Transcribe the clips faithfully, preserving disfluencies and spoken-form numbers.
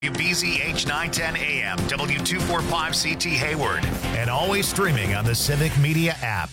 W B Z H nine ten A M, W two forty-five C T Hayward, and always streaming on the Civic Media app.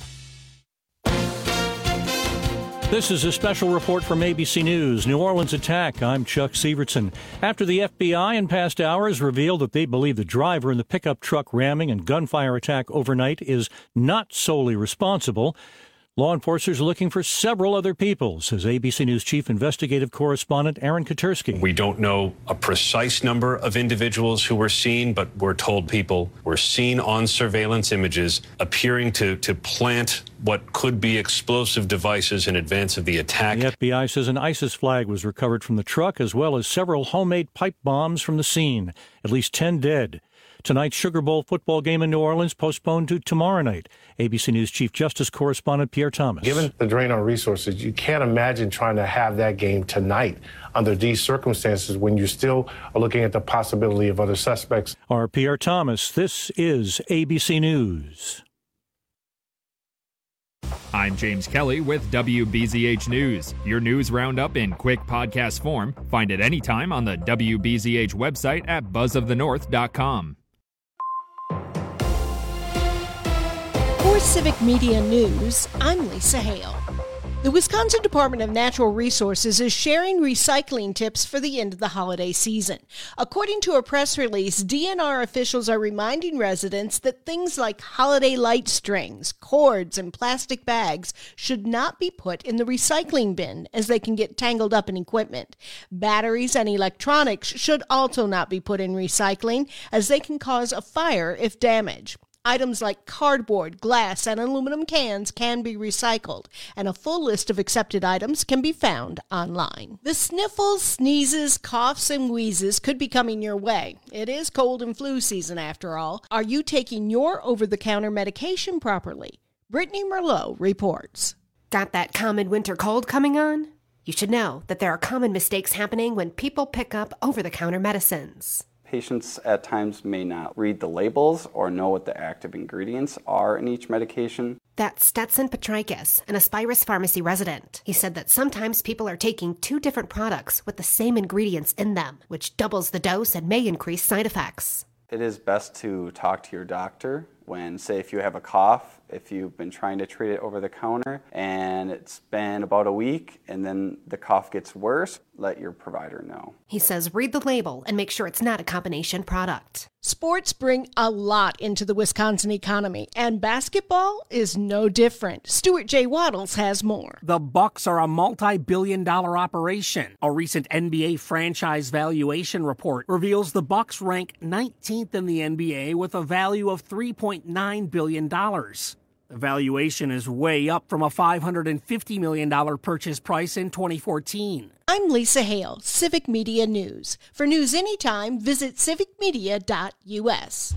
This is a special report from A B C News. New Orleans attack. I'm Chuck Sievertson. After the F B I in past hours revealed that they believe the driver in the pickup truck ramming and gunfire attack overnight is not solely responsible, law enforcers are looking for several other people, says A B C News chief investigative correspondent Aaron Katersky. We don't know a precise number of individuals who were seen, but we're told people were seen on surveillance images appearing to, to plant what could be explosive devices in advance of the attack. The F B I says an ISIS flag was recovered from the truck, as well as several homemade pipe bombs from the scene. At least ten dead. Tonight's Sugar Bowl football game in New Orleans postponed to tomorrow night. A B C News Chief Justice Correspondent Pierre Thomas. Given the drain on resources, you can't imagine trying to have that game tonight under these circumstances when you still are looking at the possibility of other suspects. Our Pierre Thomas, this is A B C News. I'm James Kelly with W B Z H News. Your news roundup in quick podcast form. Find it anytime on the W B Z H website at buzz of the north dot com. For Civic Media News, I'm Lisa Hale. The Wisconsin Department of Natural Resources is sharing recycling tips for the end of the holiday season. According to a press release, D N R officials are reminding residents that things like holiday light strings, cords, and plastic bags should not be put in the recycling bin, as they can get tangled up in equipment. Batteries and electronics should also not be put in recycling, as they can cause a fire if damaged. Items like cardboard, glass, and aluminum cans can be recycled, and a full list of accepted items can be found online. The sniffles, sneezes, coughs, and wheezes could be coming your way. It is cold and flu season after all. Are you taking your over-the-counter medication properly? Brittany Merlot reports. Got that common winter cold coming on? You should know that there are common mistakes happening when people pick up over-the-counter medicines. Patients at times may not read the labels or know what the active ingredients are in each medication. That's Stetson Petrikis, an Aspirus Pharmacy resident. He said that sometimes people are taking two different products with the same ingredients in them, which doubles the dose and may increase side effects. It is best to talk to your doctor when, say, if you have a cough, if you've been trying to treat it over the counter and it's been about a week and then the cough gets worse, let your provider know. He says read the label and make sure it's not a combination product. Sports bring a lot into the Wisconsin economy, and basketball is no different. Stuart J. Waddles has more. The Bucks are a multi-billion dollar operation. A recent N B A franchise valuation report reveals the Bucks rank nineteenth in the N B A with a value of three point nine billion dollars. The valuation is way up from a five hundred fifty million dollars purchase price in twenty fourteen. I'm Lisa Hale, Civic Media News. For news anytime, visit civic media dot U S.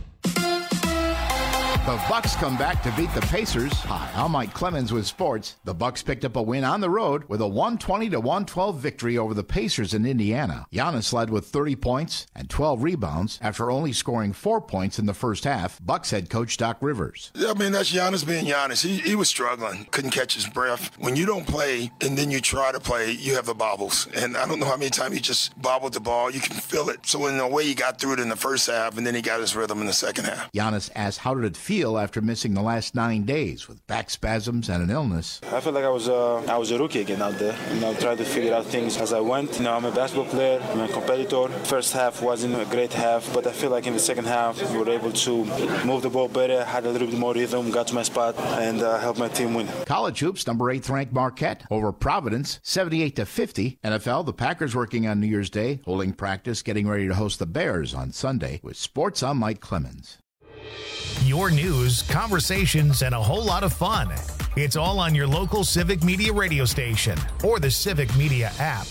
The Bucks come back to beat the Pacers. Hi, I'm Mike Clemens with sports. The Bucks picked up a win on the road with a one twenty to one twelve victory over the Pacers in Indiana. Giannis led with thirty points and twelve rebounds after only scoring four points in the first half. Bucks head coach Doc Rivers. I mean, that's Giannis being Giannis. He, he was struggling, couldn't catch his breath. When you don't play and then you try to play, you have the bobbles. And I don't know how many times he just bobbled the ball. You can feel it. So in a way, he got through it in the first half, and then he got his rhythm in the second half. Giannis asked how did it feel after missing the last nine days with back spasms and an illness. I feel like I was uh, I was a rookie again out there. You know, trying to figure out things as I went. You know, I'm a basketball player. I'm a competitor. First half wasn't a great half, but I feel like in the second half we were able to move the ball better, had a little bit more rhythm, got to my spot, and uh, helped my team win. College hoops, number eighth ranked Marquette over Providence, seventy-eight to fifty. N F L, the Packers working on New Year's Day, holding practice, getting ready to host the Bears on Sunday. With sports, I'm Mike Clemens. Your news, conversations, and a whole lot of fun. It's all on your local Civic Media radio station or the Civic Media app.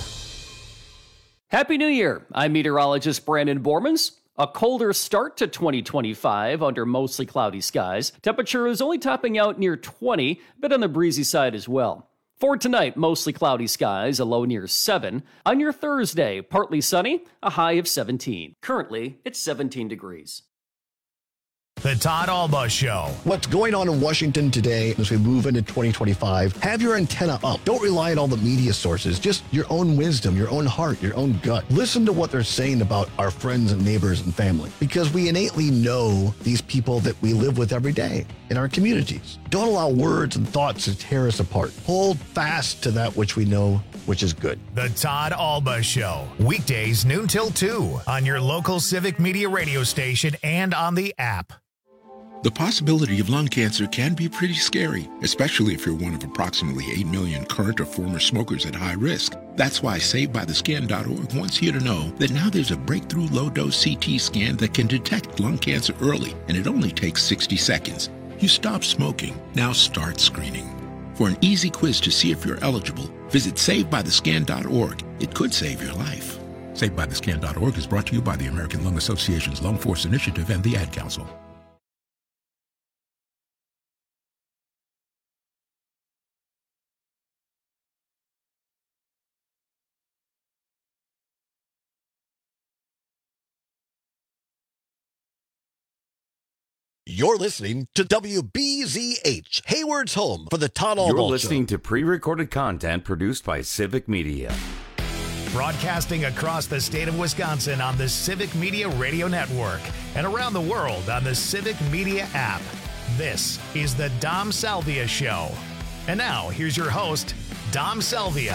Happy New Year. I'm meteorologist Brandon Bormans. A colder start to twenty twenty-five under mostly cloudy skies. Temperature is only topping out near twenty, a bit on the breezy side as well. For tonight, mostly cloudy skies, a low near seven. On your Thursday, partly sunny, a high of seventeen. Currently, it's seventeen degrees. The Todd Alba Show. What's going on in Washington today as we move into twenty twenty-five? Have your antenna up. Don't rely on all the media sources. Just your own wisdom, your own heart, your own gut. Listen to what they're saying about our friends and neighbors and family, because we innately know these people that we live with every day in our communities. Don't allow words and thoughts to tear us apart. Hold fast to that which we know, which is good. The Todd Alba Show. Weekdays noon till two on your local Civic Media radio station and on the app. The possibility of lung cancer can be pretty scary, especially if you're one of approximately eight million current or former smokers at high risk. That's why Saved By The Scan dot org wants you to know that now there's a breakthrough low-dose C T scan that can detect lung cancer early, and it only takes sixty seconds. You stop smoking, now start screening. For an easy quiz to see if you're eligible, visit Saved By The Scan dot org. It could save your life. Saved By The Scan dot org is brought to you by the American Lung Association's Lung Force Initiative and the Ad Council. You're listening to W B Z H, Hayward's home for the Todd Alba Show. You're listening to pre-recorded content produced by Civic Media. Broadcasting across the state of Wisconsin on the Civic Media Radio Network and around the world on the Civic Media app. This is the Dom Salvia Show. And now, here's your host, Dom Salvia.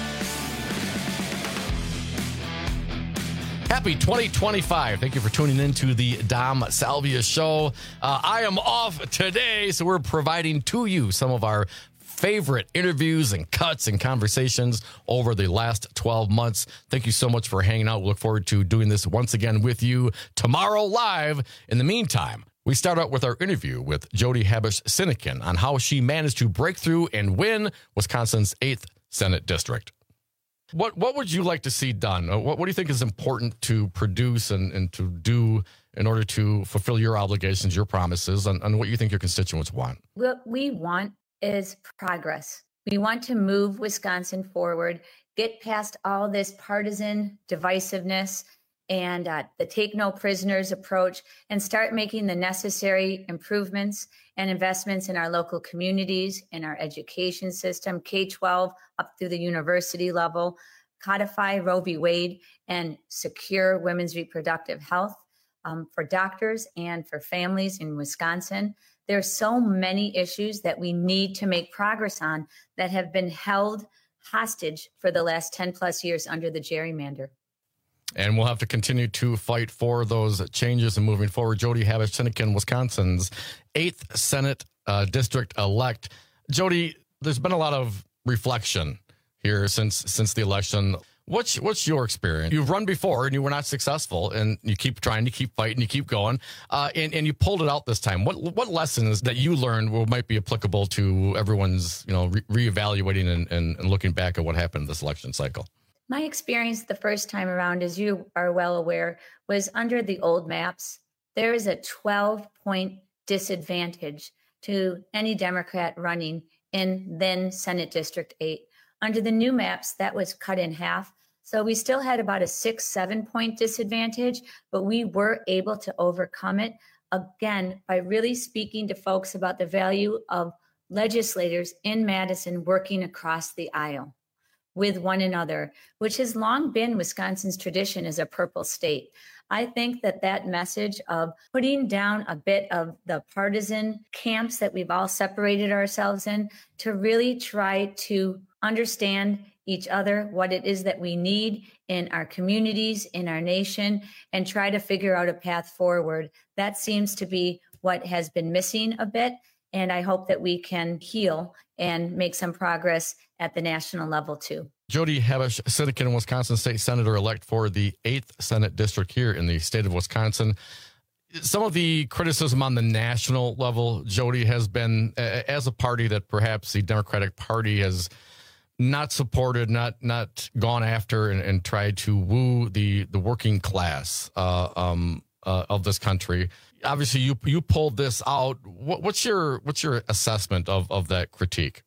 Happy twenty twenty-five. Thank you for tuning in to the Dom Salvia Show. Uh, I am off today, so we're providing to you some of our favorite interviews and cuts and conversations over the last twelve months. Thank you so much for hanging out. We look forward to doing this once again with you tomorrow live. In the meantime, we start out with our interview with Jody Habush-Sinykin on how she managed to break through and win Wisconsin's eighth Senate District. What what would you like to see done? What, what do you think is important to produce and, and to do in order to fulfill your obligations, your promises, and, and what you think your constituents want? What we want is progress. We want to move Wisconsin forward, get past all this partisan divisiveness and uh, the take no prisoners approach, and start making the necessary improvements and investments in our local communities, in our education system, K twelve up through the university level, codify Roe v. Wade, and secure women's reproductive health um, for doctors and for families in Wisconsin. There are so many issues that we need to make progress on that have been held hostage for the last ten plus years under the gerrymander. And we'll have to continue to fight for those changes and moving forward. Jody Habush-Sinykin, Wisconsin's eighth Senate uh, District elect. Jody, there's been a lot of reflection here since since the election. What's what's your experience? You've run before and you were not successful, and you keep trying, you keep fighting, you keep going, uh, and, and you pulled it out this time. What what lessons that you learned will might be applicable to everyone's, you know, re- reevaluating and, and, and looking back at what happened this election cycle? My experience the first time around, as you are well aware, was under the old maps. There is a twelve-point disadvantage to any Democrat running in then Senate District eight. Under the new maps, that was cut in half. So we still had about a six, seven-point disadvantage, but we were able to overcome it, again, by really speaking to folks about the value of legislators in Madison working across the aisle with one another, which has long been Wisconsin's tradition as a purple state. I think that that message of putting down a bit of the partisan camps that we've all separated ourselves in to really try to understand each other, what it is that we need in our communities, in our nation, and try to figure out a path forward. That seems to be what has been missing a bit. And I hope that we can heal and make some progress at the national level, too. Jody Habush-Sinykin, Wisconsin State Senator-elect for the eighth Senate District here in the state of Wisconsin. Some of the criticism on the national level, Jody, has been uh, as a party that perhaps the Democratic Party has not supported, not not gone after and, and tried to woo the, the working class uh, um, uh, of this country. Obviously, you you pulled this out. What, what's your what's your assessment of, of that critique?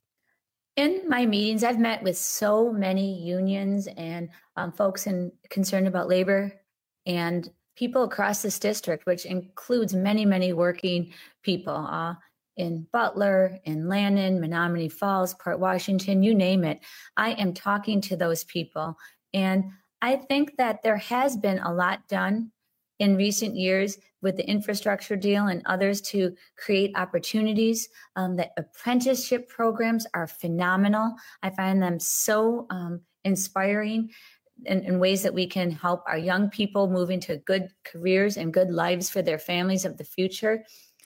In my meetings, I've met with so many unions and um, folks in, concerned about labor and people across this district, which includes many, many working people uh, in Butler, in Lannon, Menominee Falls, Port Washington, you name it. I am talking to those people. And I think that there has been a lot done in recent years with the infrastructure deal and others to create opportunities. Um, the apprenticeship programs are phenomenal. I find them so um, inspiring in, in ways that we can help our young people move into good careers and good lives for their families of the future.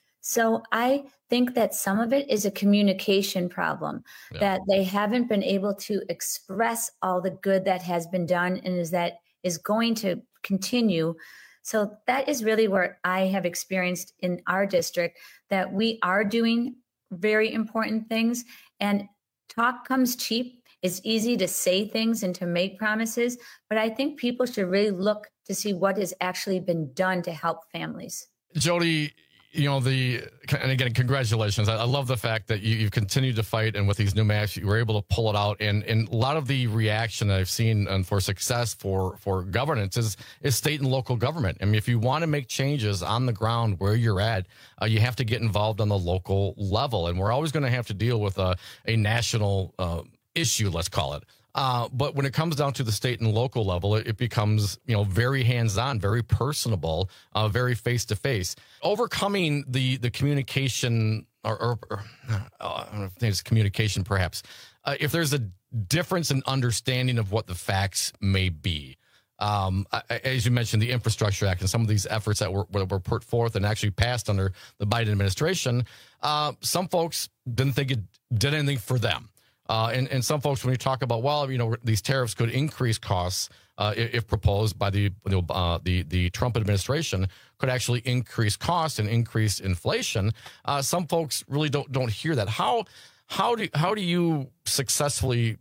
So I think that some of it is a communication problem, yeah. that they haven't been able to express all the good that has been done and is that is going to continue. So that is really where I have experienced in our district that we are doing very important things, and talk comes cheap. It's easy to say things and to make promises, but I think people should really look to see what has actually been done to help families. Jody, you know, the, and again, congratulations. I, I love the fact that you, you've continued to fight, and with these new maps, you were able to pull it out. And, and a lot of the reaction that I've seen and for success for, for governance is, is state and local government. I mean, if you want to make changes on the ground where you're at, uh, you have to get involved on the local level. And we're always going to have to deal with a, a national uh, issue, let's call it. Uh, but when it comes down to the state and local level, it, it becomes, you know, very hands-on, very personable, uh, very face-to-face. Overcoming the the communication, or, or, or uh, I don't know if it's communication, perhaps, uh, if there's a difference in understanding of what the facts may be. Um, as you mentioned, the Infrastructure Act and some of these efforts that were, were put forth and actually passed under the Biden administration, uh, some folks didn't think it did anything for them. Uh, and, and some folks, when you talk about, well, you know, these tariffs could increase costs uh, if, if proposed by the uh, the the Trump administration, could actually increase costs and increase inflation. Uh, some folks really don't don't hear that. How how do how do you successfully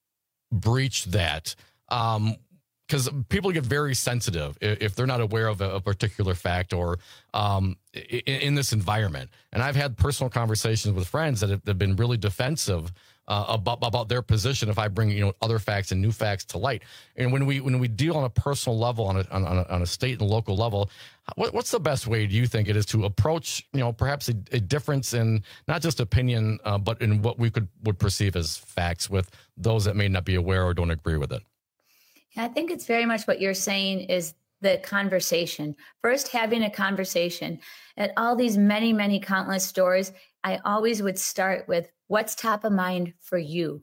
breach that? Um, because people get very sensitive if they're not aware of a, a particular fact or um, in, in this environment. And I've had personal conversations with friends that have, have been really defensive uh, about about their position if I bring, you know, other facts and new facts to light. And when we when we deal on a personal level, on a on a, on a state and local level, what, what's the best way, do you think, it is to approach, you know, perhaps a, a difference in not just opinion, uh, but in what we could would perceive as facts with those that may not be aware or don't agree with it? I think it's very much what you're saying is the conversation. First, having a conversation. At all these many, many countless stores, I always would start with what's top of mind for you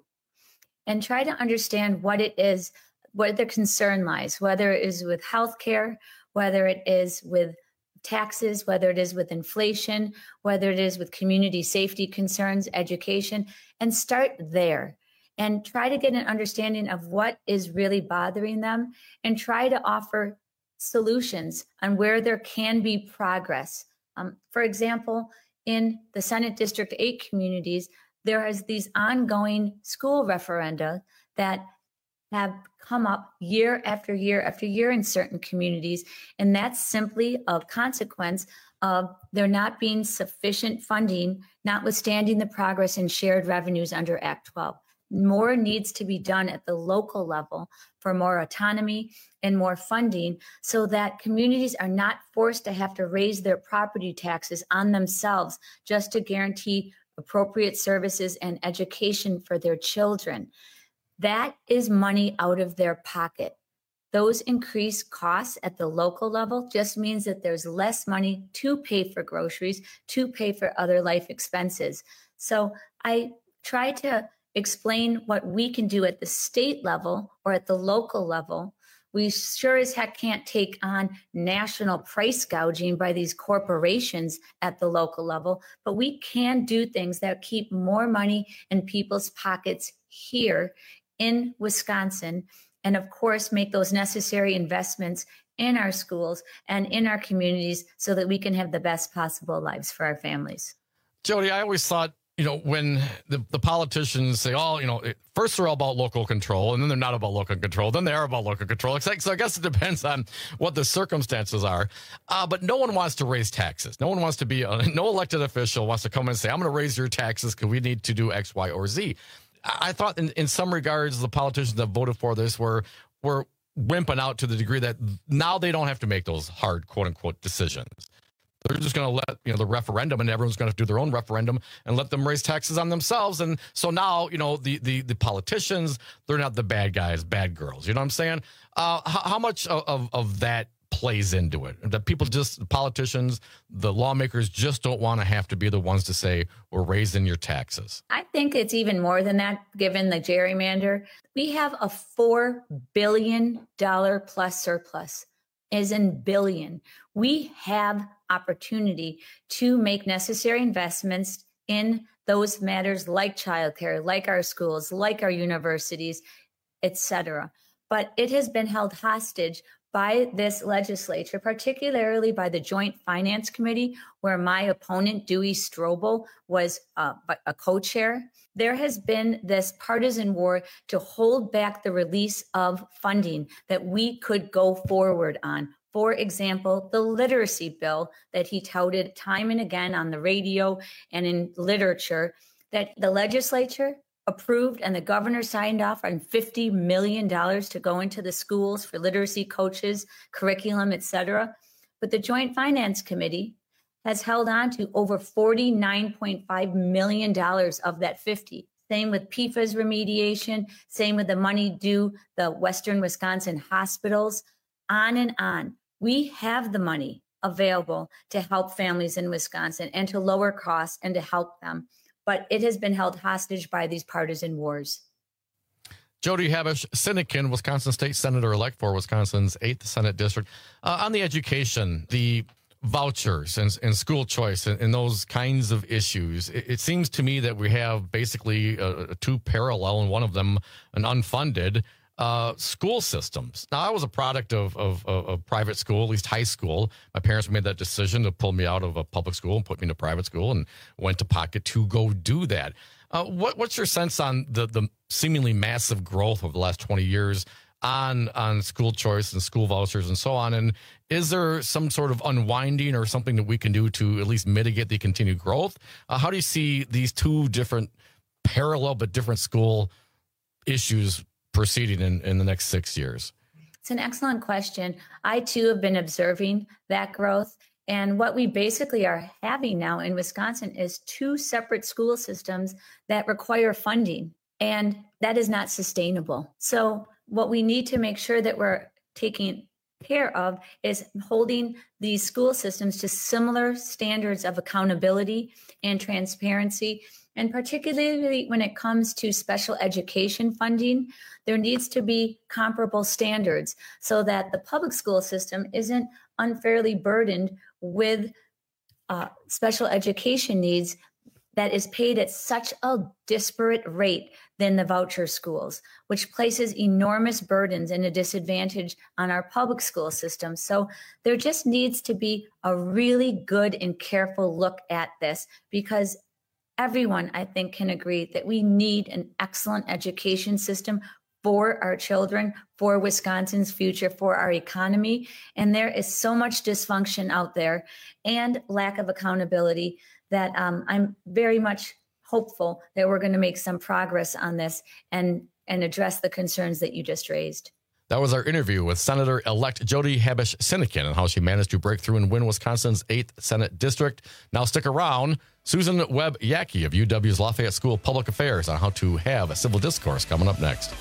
and try to understand what it is, where the concern lies, whether it is with healthcare, whether it is with taxes, whether it is with inflation, whether it is with community safety concerns, education, and start there. And try to get an understanding of what is really bothering them and try to offer solutions on where there can be progress. Um, for example, in the Senate District eight communities, there is these ongoing school referenda that have come up year after year after year in certain communities. And that's simply a consequence of there not being sufficient funding, notwithstanding the progress in shared revenues under Act twelve. More needs to be done at the local level for more autonomy and more funding so that communities are not forced to have to raise their property taxes on themselves just to guarantee appropriate services and education for their children. That is money out of their pocket. Those increased costs at the local level just means that there's less money to pay for groceries, to pay for other life expenses. So I try to explain what we can do at the state level or at the local level. We sure as heck can't take on national price gouging by these corporations at the local level, but we can do things that keep more money in people's pockets here in Wisconsin, and of course, make those necessary investments in our schools and in our communities so that we can have the best possible lives for our families. Jody, I always thought, you know, when the, the politicians say, oh, you know, first they're all about local control, and then they're not about local control, then they are about local control. It's like, so I guess it depends on what the circumstances are. Uh, but no one wants to raise taxes. No one wants to be, a, no elected official wants to come in and say, I'm going to raise your taxes because we need to do X, Y, or Z. I thought in, in some regards, the politicians that voted for this were, were wimping out to the degree that now they don't have to make those hard, quote unquote, decisions. They're just going to let, you know, the referendum, and everyone's going to do their own referendum and let them raise taxes on themselves. And so now, you know, the the, the politicians, they're not the bad guys, bad girls. You know what I'm saying? Uh, how, how much of, of, of that plays into it? That people just, the politicians, the lawmakers just don't want to have to be the ones to say, we're raising your taxes. I think it's even more than that, given the gerrymander. We have a four billion dollars plus surplus, as in billion. We have opportunity to make necessary investments in those matters like childcare, like our schools, like our universities, et cetera. But it has been held hostage by this legislature, particularly by the Joint Finance Committee, where my opponent, Dewey Strobel, was uh, a co-chair. There has been this partisan war to hold back the release of funding that we could go forward on. For example, the literacy bill that he touted time and again on the radio and in literature, that the legislature approved and the governor signed off on fifty million dollars to go into the schools for literacy coaches, curriculum, et cetera. But the Joint Finance Committee has held on to over forty-nine point five million dollars of that fifty. Same with P F A S remediation, same with the money due the Western Wisconsin hospitals, on and on. We have the money available to help families in Wisconsin and to lower costs and to help them. But it has been held hostage by these partisan wars. Jody Habush-Sinykin, Wisconsin State Senator-elect for Wisconsin's eighth Senate District. Uh, on the education, the vouchers and, and school choice and, and those kinds of issues, it, it seems to me that we have basically uh, two parallel, and one of them an unfunded uh, school systems. Now, I was a product of, of, of, of private school, at least high school. My parents made that decision to pull me out of a public school and put me in a private school, and went to pocket to go do that. Uh, what, what's your sense on the, the seemingly massive growth over the last twenty years on, on school choice and school vouchers and so on? And is there some sort of unwinding or something that we can do to at least mitigate the continued growth? Uh, how do you see these two different parallel but different school issues proceeding in, in the next six years? It's an excellent question. I, too, have been observing that growth. And what we basically are having now in Wisconsin is two separate school systems that require funding, and that is not sustainable. So what we need to make sure that we're taking care of is holding these school systems to similar standards of accountability and transparency. And particularly when it comes to special education funding, there needs to be comparable standards so that the public school system isn't unfairly burdened with uh, special education needs that is paid at such a disparate rate than the voucher schools, which places enormous burdens and a disadvantage on our public school system. So there just needs to be a really good and careful look at this, because everyone, I think, can agree that we need an excellent education system for our children, for Wisconsin's future, for our economy. And there is so much dysfunction out there and lack of accountability that um, I'm very much hopeful that we're going to make some progress on this and, and address the concerns that you just raised. That was our interview with Senator-elect Jody Habush-Sinykin and how she managed to break through and win Wisconsin's eighth Senate District. Now stick around. Susan Webb-Yackey of U W's Lafayette School of Public Affairs on how to have a civil discourse coming up next.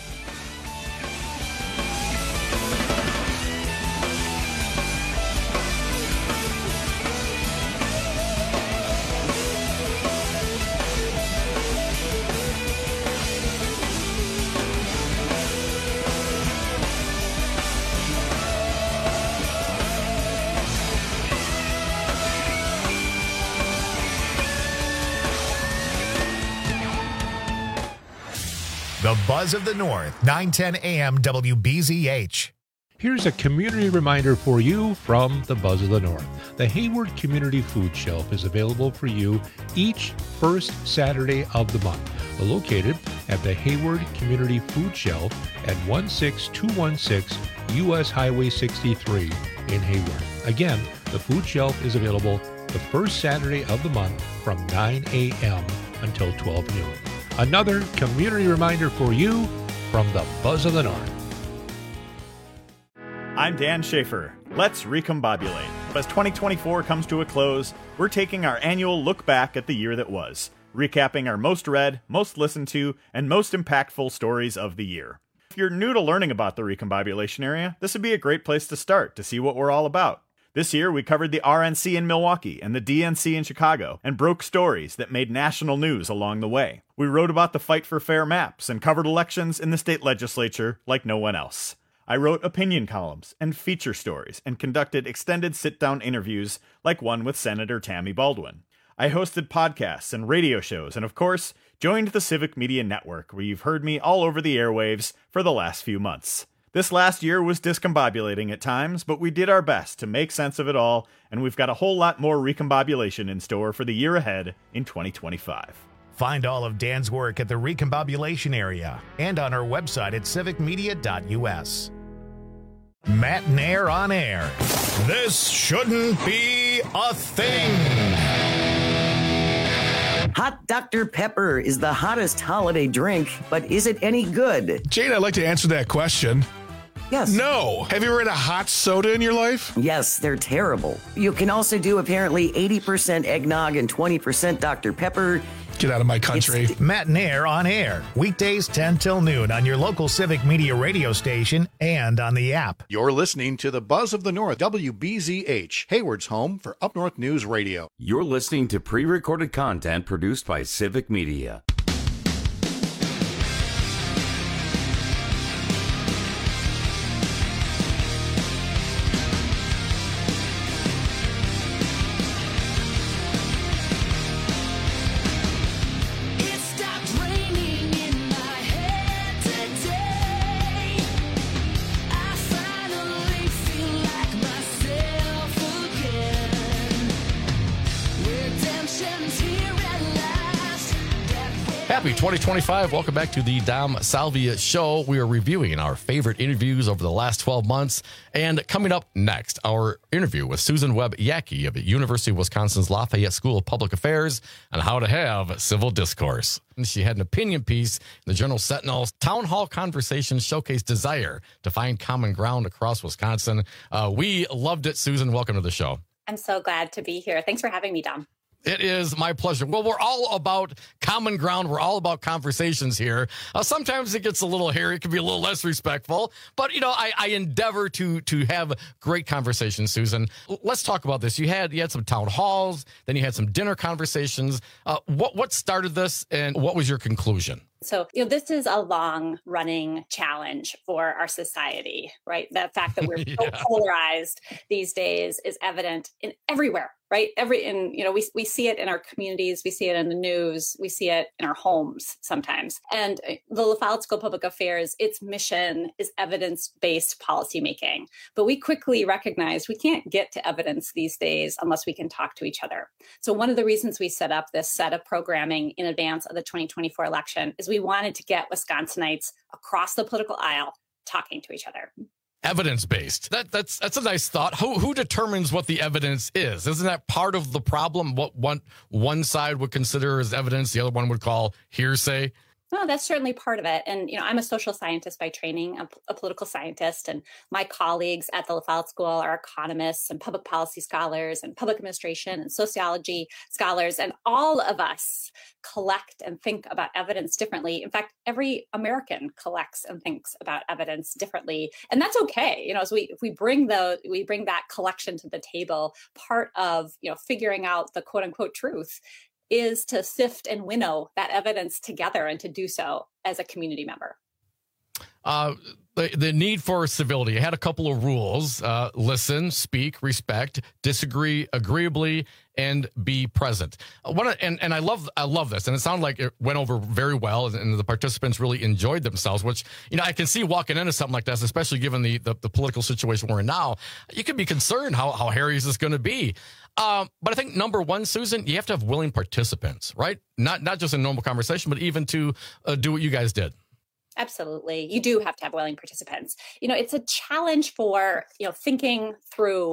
The Buzz of the North, nine ten A M W B Z H. Here's a community reminder for you from the Buzz of the North. The Hayward Community Food Shelf is available for you each first Saturday of the month. Located at the Hayward Community Food Shelf at one six two one six U S Highway sixty-three in Hayward. Again, the food shelf is available the first Saturday of the month from nine A M until twelve noon. Another community reminder for you from the Buzz of the North. I'm Dan Schaefer. Let's recombobulate. As twenty twenty-four comes to a close, we're taking our annual look back at the year that was, recapping our most read, most listened to, and most impactful stories of the year. If you're new to learning about the recombobulation area, this would be a great place to start to see what we're all about. This year, we covered the R N C in Milwaukee and the D N C in Chicago and broke stories that made national news along the way. We wrote about the fight for fair maps and covered elections in the state legislature like no one else. I wrote opinion columns and feature stories and conducted extended sit-down interviews like one with Senator Tammy Baldwin. I hosted podcasts and radio shows and, of course, joined the Civic Media Network, where you've heard me all over the airwaves for the last few months. This last year was discombobulating at times, but we did our best to make sense of it all, and we've got a whole lot more recombobulation in store for the year ahead in twenty twenty-five. Find all of Dan's work at the recombobulation area and on our website at civic media dot u s. Matt Nair on air. This shouldn't be a thing. Hot Doctor Pepper is the hottest holiday drink, but is it any good? Jane, I'd like to answer that question. Yes. No. Have you ever had a hot soda in your life? Yes, they're terrible. You can also do apparently eighty percent eggnog and twenty percent Doctor Pepper. Get out of my country. It's Matt Nair on air. Weekdays ten till noon on your local Civic Media radio station and on the app. You're listening to the Buzz of the North, W B Z H, Hayward's home for Up North News Radio. You're listening to pre-recorded content produced by Civic Media. Happy twenty twenty-five. Welcome back to the Dom Salvia Show. We are reviewing our favorite interviews over the last twelve months. And coming up next, our interview with Susan Webb Yackey of the University of Wisconsin's Lafayette School of Public Affairs on how to have civil discourse. And she had an opinion piece in the Journal Sentinel's Town Hall Conversations showcase desire to find common ground across Wisconsin. Uh, we loved it. Susan, welcome to the show. I'm so glad to be here. Thanks for having me, Dom. It is my pleasure. Well, we're all about common ground. We're all about conversations here. Uh, sometimes it gets a little hairy. It can be a little less respectful. But, you know, I, I endeavor to to have great conversations, Susan. Let's talk about this. You had you had some town halls. Then you had some dinner conversations. Uh, what, what started this, and what was your conclusion? So, you know, this is a long running challenge for our society, right? The fact that we're yeah. so polarized these days is evident in everywhere, right? Every, in, you know, we, we see it in our communities, we see it in the news, we see it in our homes sometimes. And the Lafayette School of Public Affairs, its mission is evidence-based policymaking. But we quickly recognized we can't get to evidence these days unless we can talk to each other. So one of the reasons we set up this set of programming in advance of the twenty twenty-four election is we wanted to get Wisconsinites across the political aisle talking to each other. Evidence-based. That, that's that's a nice thought. Who who determines what the evidence is? Isn't that part of the problem? What one one side would consider as evidence, the other one would call hearsay? Well, that's certainly part of it. And, you know, I'm a social scientist by training, I'm a political scientist, and my colleagues at the Lafayette School are economists and public policy scholars and public administration and sociology scholars. And all of us collect and think about evidence differently. In fact, every American collects and thinks about evidence differently. And that's okay. You know, as we, if we bring the, we bring that collection to the table, part of, you know, figuring out the quote unquote truth is to sift and winnow that evidence together, and to do so as a community member. Uh, the, the need for civility. I had a couple of rules. Uh, listen, speak, respect, disagree agreeably, and be present. Uh, one, and, and I love I love this. And it sounded like it went over very well, and, and the participants really enjoyed themselves, which, you know, I can see walking into something like this, especially given the, the, the political situation we're in now. You could be concerned how, how hairy is this going to be. Um, but I think number one, Susan, you have to have willing participants, right? Not not just a normal conversation, but even to uh, do what you guys did. Absolutely. You do have to have willing participants. You know, it's a challenge for, you know, thinking through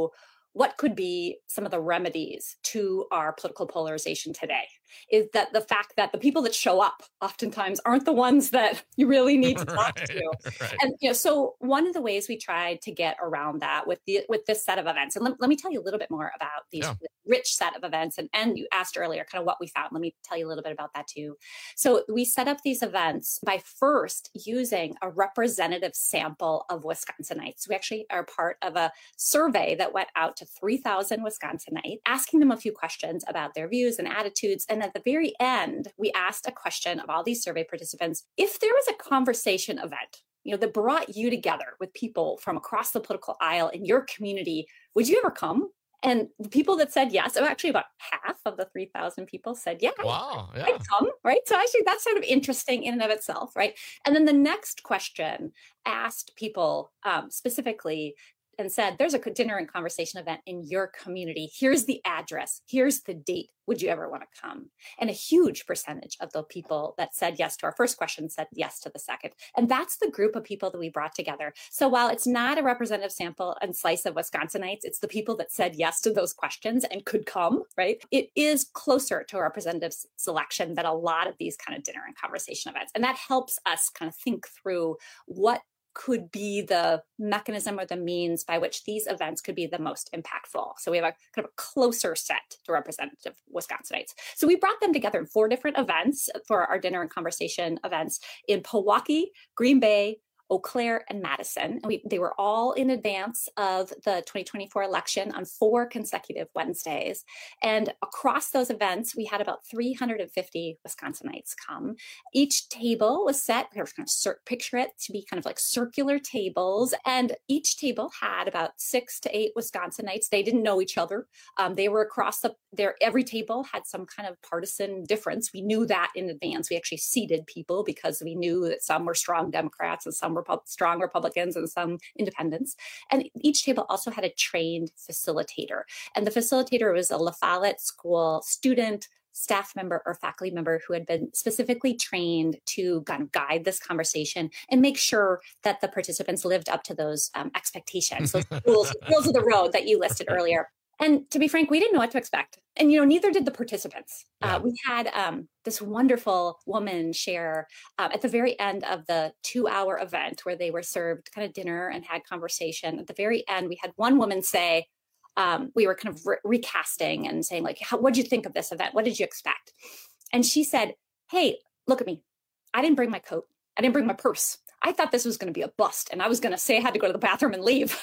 what could be some of the remedies to our political polarization today is that the fact that the people that show up oftentimes aren't the ones that you really need to talk right, to. Right. And you know, so one of the ways we tried to get around that with the with this set of events, and let, let me tell you a little bit more about these yeah. rich set of events. And, and you asked earlier kind of what we found. Let me tell you a little bit about that too. So we set up these events by first using a representative sample of Wisconsinites. We actually are part of a survey that went out to three thousand Wisconsinites, asking them a few questions about their views and attitudes. And at the very end, we asked a question of all these survey participants: if there was a conversation event, you know, that brought you together with people from across the political aisle in your community, would you ever come? And the people that said yes, oh, actually about half of the three thousand people said, yeah, wow, yeah. I'd come, right? So actually that's sort of interesting in and of itself, right? And then the next question asked people um, specifically and said, there's a dinner and conversation event in your community. Here's the address. Here's the date. Would you ever want to come? And a huge percentage of the people that said yes to our first question said yes to the second. And that's the group of people that we brought together. So while it's not a representative sample and slice of Wisconsinites, it's the people that said yes to those questions and could come, right? It is closer to a representative selection than a lot of these kind of dinner and conversation events. And that helps us kind of think through what could be the mechanism or the means by which these events could be the most impactful. So we have a kind of a closer set to representative Wisconsinites. So we brought them together in four different events for our dinner and conversation events in Pewaukee, Green Bay, Eau Claire, and Madison. And we, they were all in advance of the twenty twenty-four election on four consecutive Wednesdays. And across those events, we had about three hundred fifty Wisconsinites come. Each table was set, we were kind of cir- picture it to be kind of like circular tables. And each table had about six to eight Wisconsinites. They didn't know each other. Um, they were across the, their, every table had some kind of partisan difference. We knew that in advance. We actually seated people because we knew that some were strong Democrats and some were strong Republicans and some independents. And each table also had a trained facilitator. And the facilitator was a La Follette School student, staff member, or faculty member who had been specifically trained to kind of guide this conversation and make sure that the participants lived up to those um, expectations, those rules, rules of the road that you listed earlier. And to be frank, we didn't know what to expect. And, you know, neither did the participants. Yeah. Uh, we had um, this wonderful woman share uh, at the very end of the two hour event where they were served kind of dinner and had conversation. At the very end, we had one woman say, um, we were kind of re- recasting and saying, like, what did you think of this event? What did you expect? And she said, hey, look at me. I didn't bring my coat. I didn't bring my purse. I thought this was going to be a bust, and I was going to say I had to go to the bathroom and leave.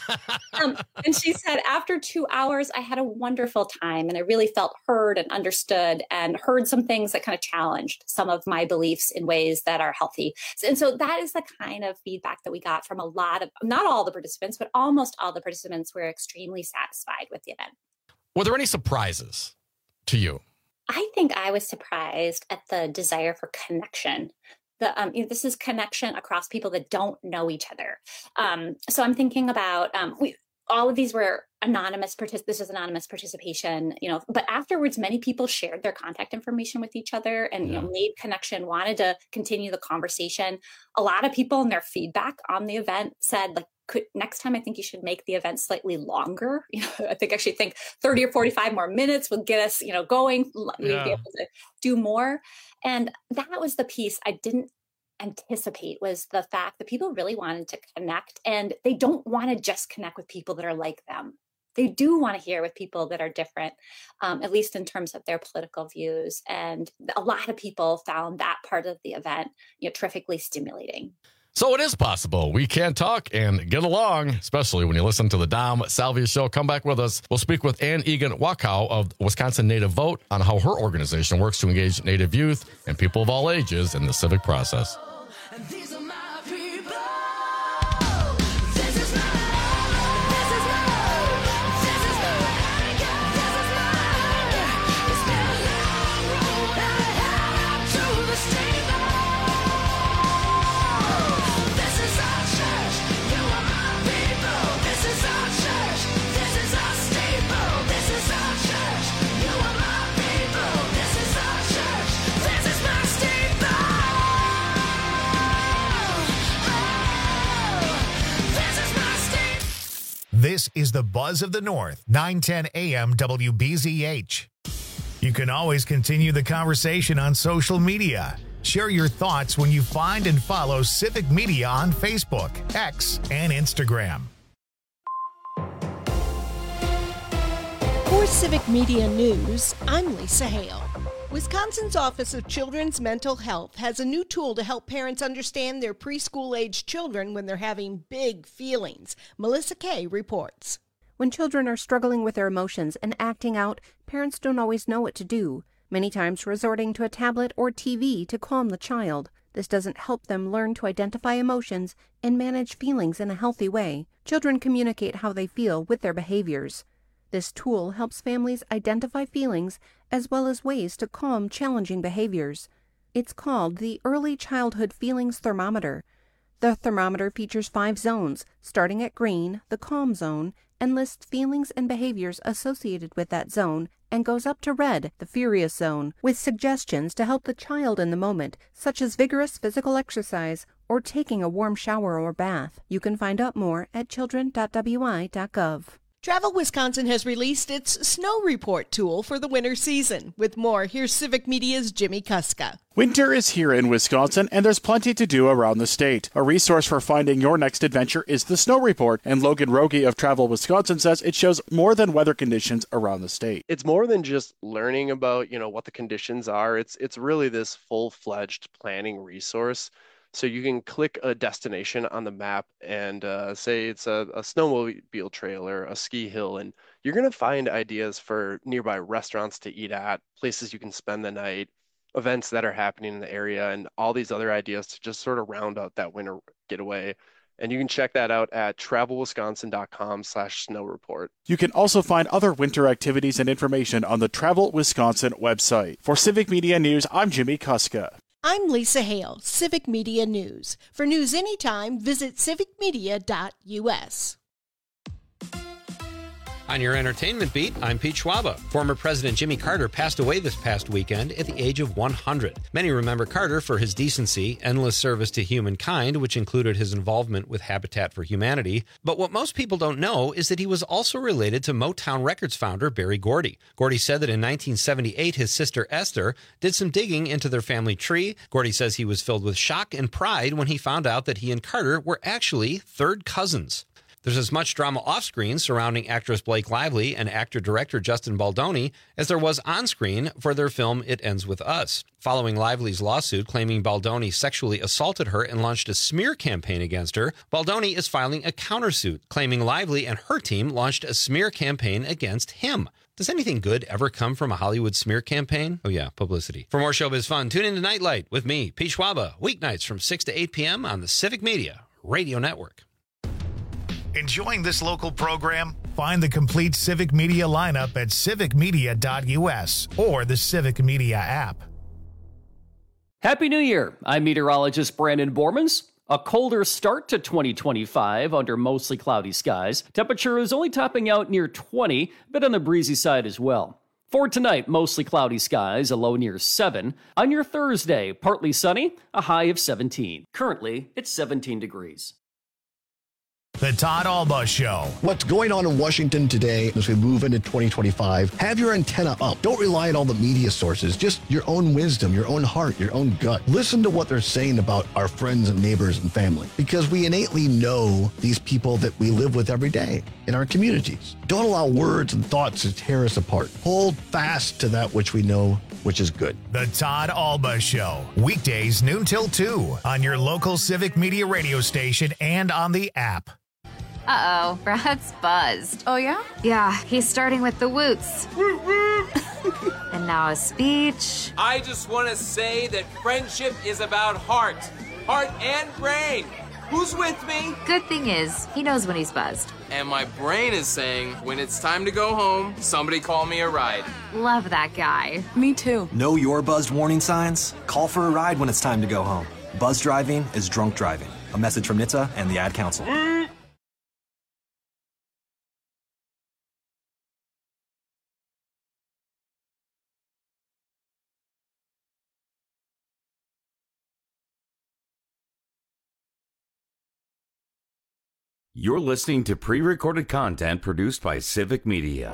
um, and she said, after two hours, I had a wonderful time, and I really felt heard and understood and heard some things that kind of challenged some of my beliefs in ways that are healthy. And so that is the kind of feedback that we got from a lot of, not all the participants, but almost all the participants were extremely satisfied with the event. Were there any surprises to you? I think I was surprised at the desire for connection. The, um, you know, this is connection across people that don't know each other. Um, so I'm thinking about um, we, all of these were anonymous. Partic- this is anonymous participation, you know. But afterwards, many people shared their contact information with each other and yeah. you know made connection, wanted to continue the conversation. A lot of people in their feedback on the event said, like, could next time I think you should make the event slightly longer. You know, I think actually think thirty or forty-five more minutes would get us, you know, going. We'd yeah. be able to do more. And that was the piece I didn't anticipate, was the fact that people really wanted to connect, and they don't want to just connect with people that are like them. They do want to hear with people that are different, um, at least in terms of their political views. And a lot of people found that part of the event, you know, terrifically stimulating. So it is possible we can talk and get along, especially when you listen to the Dom Salvia Show. Come back with us. We'll speak with Ann Egan Wakow of Wisconsin Native Vote on how her organization works to engage Native youth and people of all ages in the civic process. This is the Buzz of the North, nine ten A M W B Z H. You can always continue the conversation on social media. Share your thoughts when you find and follow Civic Media on Facebook, X, and Instagram. For Civic Media News, I'm Lisa Hale. Wisconsin's Office of Children's Mental Health has a new tool to help parents understand their preschool-age children when they're having big feelings. Melissa Kay reports. When children are struggling with their emotions and acting out, parents don't always know what to do, many times resorting to a tablet or T V to calm the child. This doesn't help them learn to identify emotions and manage feelings in a healthy way. Children communicate how they feel with their behaviors. This tool helps families identify feelings as well as ways to calm challenging behaviors. It's called the Early Childhood Feelings Thermometer. The thermometer features five zones, starting at green, the calm zone, and lists feelings and behaviors associated with that zone, and goes up to red, the furious zone, with suggestions to help the child in the moment, such as vigorous physical exercise or taking a warm shower or bath. You can find out more at children dot w i dot gov. Travel Wisconsin has released its Snow Report tool for the winter season. With more, here's Civic Media's Jimmy Kuska. Winter is here in Wisconsin, and there's plenty to do around the state. A resource for finding your next adventure is the Snow Report, and Logan Rogie of Travel Wisconsin says it shows more than weather conditions around the state. It's more than just learning about, you know, what the conditions are. It's it's really this full-fledged planning resource. So you can click a destination on the map and uh, say it's a, a snowmobile trail or a ski hill, and you're going to find ideas for nearby restaurants to eat at, places you can spend the night, events that are happening in the area, and all these other ideas to just sort of round out that winter getaway. And you can check that out at travel wisconsin dot com slash snow report. You can also find other winter activities and information on the Travel Wisconsin website. For Civic Media News, I'm Jimmy Kuska. I'm Lisa Hale, Civic Media News. For news anytime, visit civic media dot u s. On your entertainment beat, I'm Pete Schwaba. Former President Jimmy Carter passed away this past weekend at the age of one hundred. Many remember Carter for his decency, endless service to humankind, which included his involvement with Habitat for Humanity. But what most people don't know is that he was also related to Motown Records founder Berry Gordy. Gordy said that in nineteen seventy-eight, his sister Esther did some digging into their family tree. Gordy says he was filled with shock and pride when he found out that he and Carter were actually third cousins. There's as much drama off-screen surrounding actress Blake Lively and actor-director Justin Baldoni as there was on-screen for their film It Ends With Us. Following Lively's lawsuit claiming Baldoni sexually assaulted her and launched a smear campaign against her, Baldoni is filing a countersuit claiming Lively and her team launched a smear campaign against him. Does anything good ever come from a Hollywood smear campaign? Oh yeah, publicity. For more showbiz fun, tune in to Nightlight with me, Pete Schwaba, weeknights from six to eight p.m. on the Civic Media Radio Network. Enjoying this local program? Find the complete Civic Media lineup at civic media dot u s or the Civic Media app. Happy New Year. I'm meteorologist Brandon Bormans. A colder start to twenty twenty-five under mostly cloudy skies. Temperature is only topping out near twenty, but on the breezy side as well. For tonight, mostly cloudy skies, a low near seven. On your Thursday, partly sunny, a high of seventeen. Currently, it's seventeen degrees. The Todd Alba Show. What's going on in Washington today as we move into twenty twenty-five? Have your antenna up. Don't rely on all the media sources. Just your own wisdom, your own heart, your own gut. Listen to what they're saying about our friends and neighbors and family, because we innately know these people that we live with every day in our communities. Don't allow words and thoughts to tear us apart. Hold fast to that which we know, which is good. The Todd Alba Show. Weekdays noon till two on your local Civic Media radio station and on the app. Uh-oh, Brad's buzzed. Oh, yeah? Yeah, he's starting with the woots. And now a speech. I just want to say that friendship is about heart. Heart and brain. Who's with me? Good thing is, he knows when he's buzzed. And my brain is saying, when it's time to go home, somebody call me a ride. Love that guy. Me too. Know your buzzed warning signs? Call for a ride when it's time to go home. Buzz driving is drunk driving. A message from N H T S A and the Ad Council. You're listening to pre-recorded content produced by Civic Media.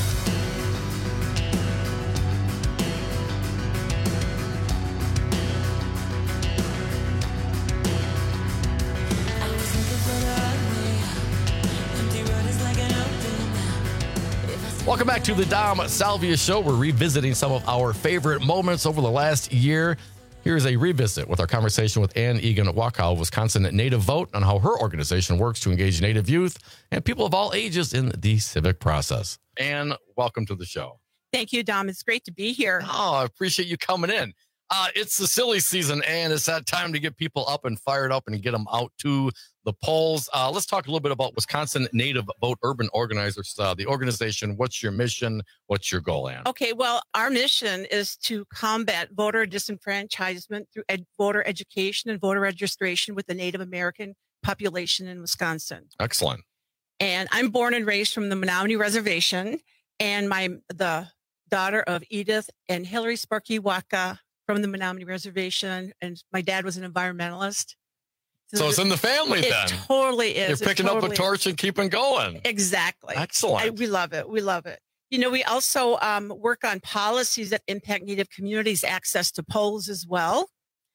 Welcome back to the Dom Salvia Show. We're revisiting some of our favorite moments over the last year. Here's a revisit with our conversation with Ann Egan Wakow of Wisconsin Native Vote on how her organization works to engage Native youth and people of all ages in the civic process. Ann, welcome to the show. Thank you, Dom. It's great to be here. Oh, I appreciate you coming in. Uh, it's the silly season, and it's that time to get people up and fired up and get them out to the polls. Uh, let's talk a little bit about Wisconsin Native Vote Urban Organizers, uh, the organization. What's your mission? What's your goal, Ann? Okay, well, our mission is to combat voter disenfranchisement through ed- voter education and voter registration with the Native American population in Wisconsin. Excellent. And I'm born and raised from the Menominee Reservation, and my the daughter of Edith and Hillary Sparky Waka from the Menominee Reservation, and my dad was an environmentalist. So, so it's in the family it then. It totally is. You're picking totally up a torch is. and keeping going. Exactly. Excellent. I, we love it. We love it. You know, we also um, work on policies that impact Native communities' access to polls as well.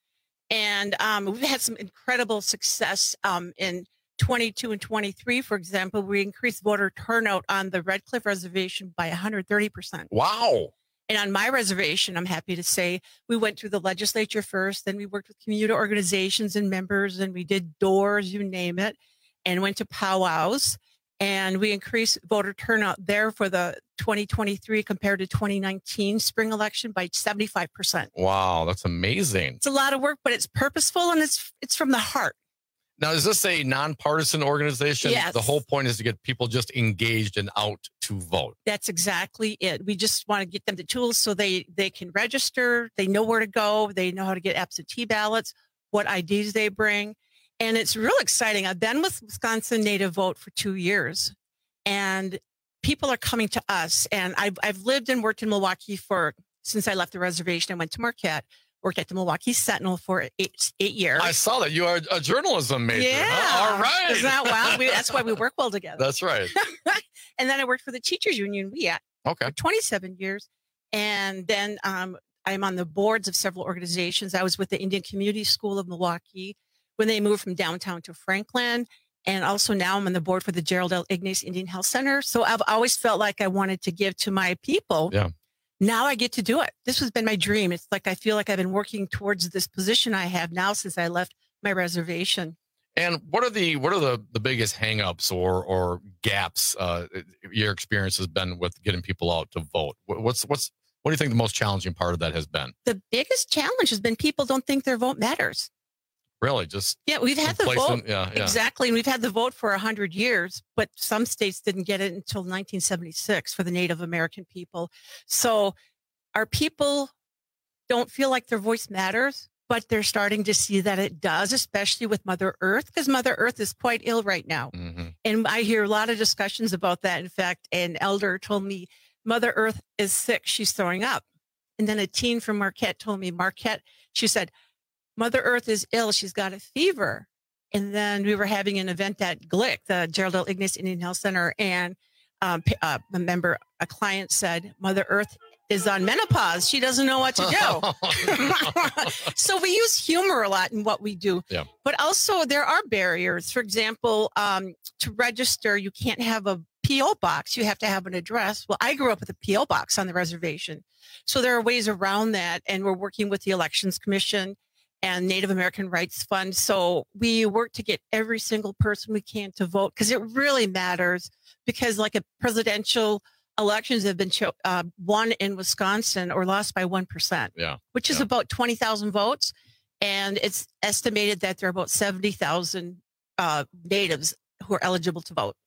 And um, we've had some incredible success um, in twenty-two and twenty-three. For example, we increased voter turnout on the Red Cliff Reservation by one hundred thirty percent. Wow. And on my reservation, I'm happy to say, we went through the legislature first, then we worked with community organizations and members, and we did doors, you name it, and went to powwows. And we increased voter turnout there for the twenty twenty-three compared to twenty nineteen spring election by seventy-five percent. Wow, that's amazing. It's a lot of work, but it's purposeful and it's it's from the heart. Now, is this a nonpartisan organization? Yes. The whole point is to get people just engaged and out to vote. That's exactly it. We just want to get them the tools so they, they can register. They know where to go. They know how to get absentee ballots, what I Ds they bring. And it's real exciting. I've been with Wisconsin Native Vote for two years, and people are coming to us. And I've, I've lived and worked in Milwaukee for since I left the reservation. I went to Marquette. Worked at the Milwaukee Sentinel for eight, eight years. I saw that. You are a journalism major. Yeah. Huh? All right. Isn't that wild? We, that's why we work well together. That's right. And then I worked for the Teachers Union, W E A T, okay. for twenty-seven years. And then um, I'm on the boards of several organizations. I was with the Indian Community School of Milwaukee when they moved from downtown to Franklin. And also now I'm on the board for the Gerald L. Ignace Indian Health Center. So I've always felt like I wanted to give to my people. Yeah. Now I get to do it. This has been my dream. It's like I feel like I've been working towards this position I have now since I left my reservation. And what are the what are the, the biggest hangups or or gaps uh, your experience has been with getting people out to vote? What's what's what do you think the most challenging part of that has been? The biggest challenge has been people don't think their vote matters. Really, just yeah, we've had the vote yeah, yeah. exactly, and we've had the vote for a hundred years, but some states didn't get it until nineteen seventy-six for the Native American people. So our people don't feel like their voice matters, but they're starting to see that it does, especially with Mother Earth, because Mother Earth is quite ill right now, mm-hmm. and I hear a lot of discussions about that. In fact, an elder told me Mother Earth is sick; she's throwing up, and then a teen from Marquette told me Marquette. She said, Mother Earth is ill. She's got a fever. And then we were having an event at G L I C, the Gerald L. Ignace Indian Health Center. And um, uh, a member, a client said, Mother Earth is on menopause. She doesn't know what to do. So we use humor a lot in what we do. Yeah. But also there are barriers. For example, um, to register, you can't have a P O box. You have to have an address. Well, I grew up with a P O box on the reservation. So there are ways around that. And we're working with the Elections Commission and Native American Rights Fund. So we work to get every single person we can to vote because it really matters, because like a presidential elections have been cho- uh, won in Wisconsin or lost by one percent, yeah, which is yeah. about twenty thousand votes. And it's estimated that there are about seventy thousand uh, natives who are eligible to vote.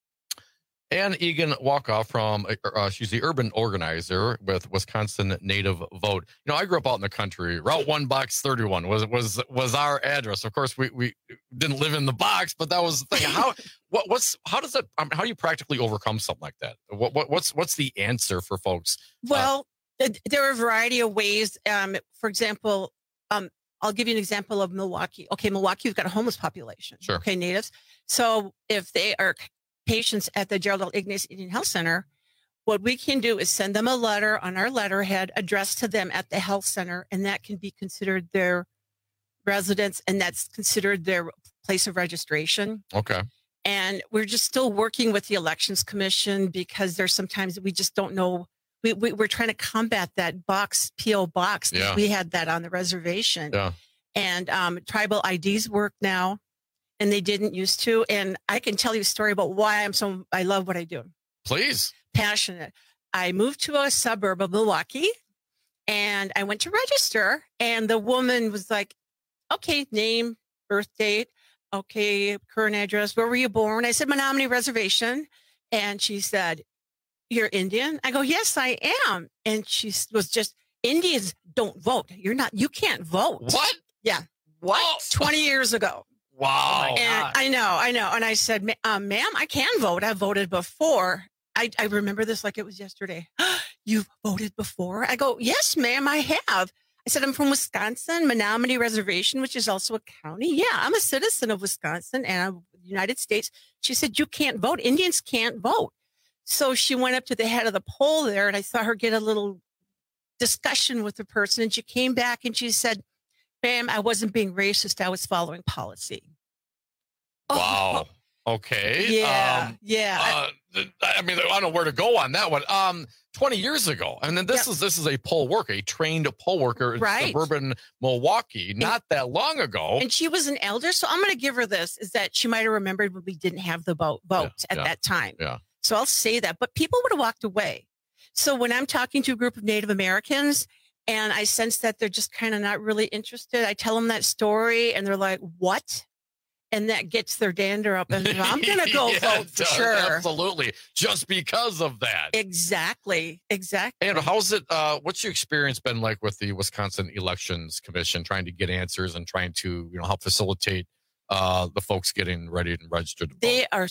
Ann Egan Wakow from, uh, she's the urban organizer with Wisconsin Native Vote. You know, I grew up out in the country. Route one, box thirty-one was was was our address. Of course, we we didn't live in the box, but that was the thing. How what what's how does that? Um, how do you practically overcome something like that? What, what what's what's the answer for folks? Well, uh, there are a variety of ways. Um, for example, um, I'll give you an example of Milwaukee. Okay, Milwaukee, we've got a homeless population. Sure. Okay, natives. So if they are patients at the Gerald L. Ignace Indian Health Center, what we can do is send them a letter on our letterhead addressed to them at the health center, and that can be considered their residence, and that's considered their place of registration. Okay. And we're just still working with the Elections Commission because there's sometimes we just don't know. We, we, we're trying to combat that box, P O box. Yeah. We had that on the reservation. Yeah. And um, tribal I Ds work now, and they didn't used to. And I can tell you a story about why I'm so, I love what I do. Please. Passionate. I moved to a suburb of Milwaukee, and I went to register, and the woman was like, okay, name, birth date, okay, current address, where were you born? I said, Menominee Reservation. And she said, you're Indian? I go, yes, I am. And she was just, Indians don't vote. You're not, you can't vote. What? Yeah. What? twenty years ago. Wow. And I know, I know. And I said, um, ma'am, I can vote. I voted before. I, I remember this like it was yesterday. You've voted before? I go, yes, ma'am, I have. I said, I'm from Wisconsin, Menominee Reservation, which is also a county. Yeah, I'm a citizen of Wisconsin and the United States. She said, you can't vote. Indians can't vote. So she went up to the head of the poll there, and I saw her get a little discussion with the person. And she came back and she said, ma'am, I wasn't being racist. I was following policy. Wow. Oh. Okay. Yeah. Um, yeah. Uh, I mean, I don't know where to go on that one. Um, twenty years ago, and then this Yep. is this is a poll worker, a trained poll worker in Right. suburban Milwaukee, not that long ago. And she was an elder. So I'm going to give her this, is that she might have remembered when we didn't have the vote, votes at yeah, that time. Yeah. So I'll say that. But people would have walked away. So when I'm talking to a group of Native Americans and I sense that they're just kind of not really interested, I tell them that story and they're like, what? And that gets their dander up. And I'm going to go Yeah, vote for it does, sure. Absolutely. Just because of that. Exactly. Exactly. And how's it, uh, what's your experience been like with the Wisconsin Elections Commission, trying to get answers and trying to, you know, help facilitate uh, the folks getting ready and registered to vote? They are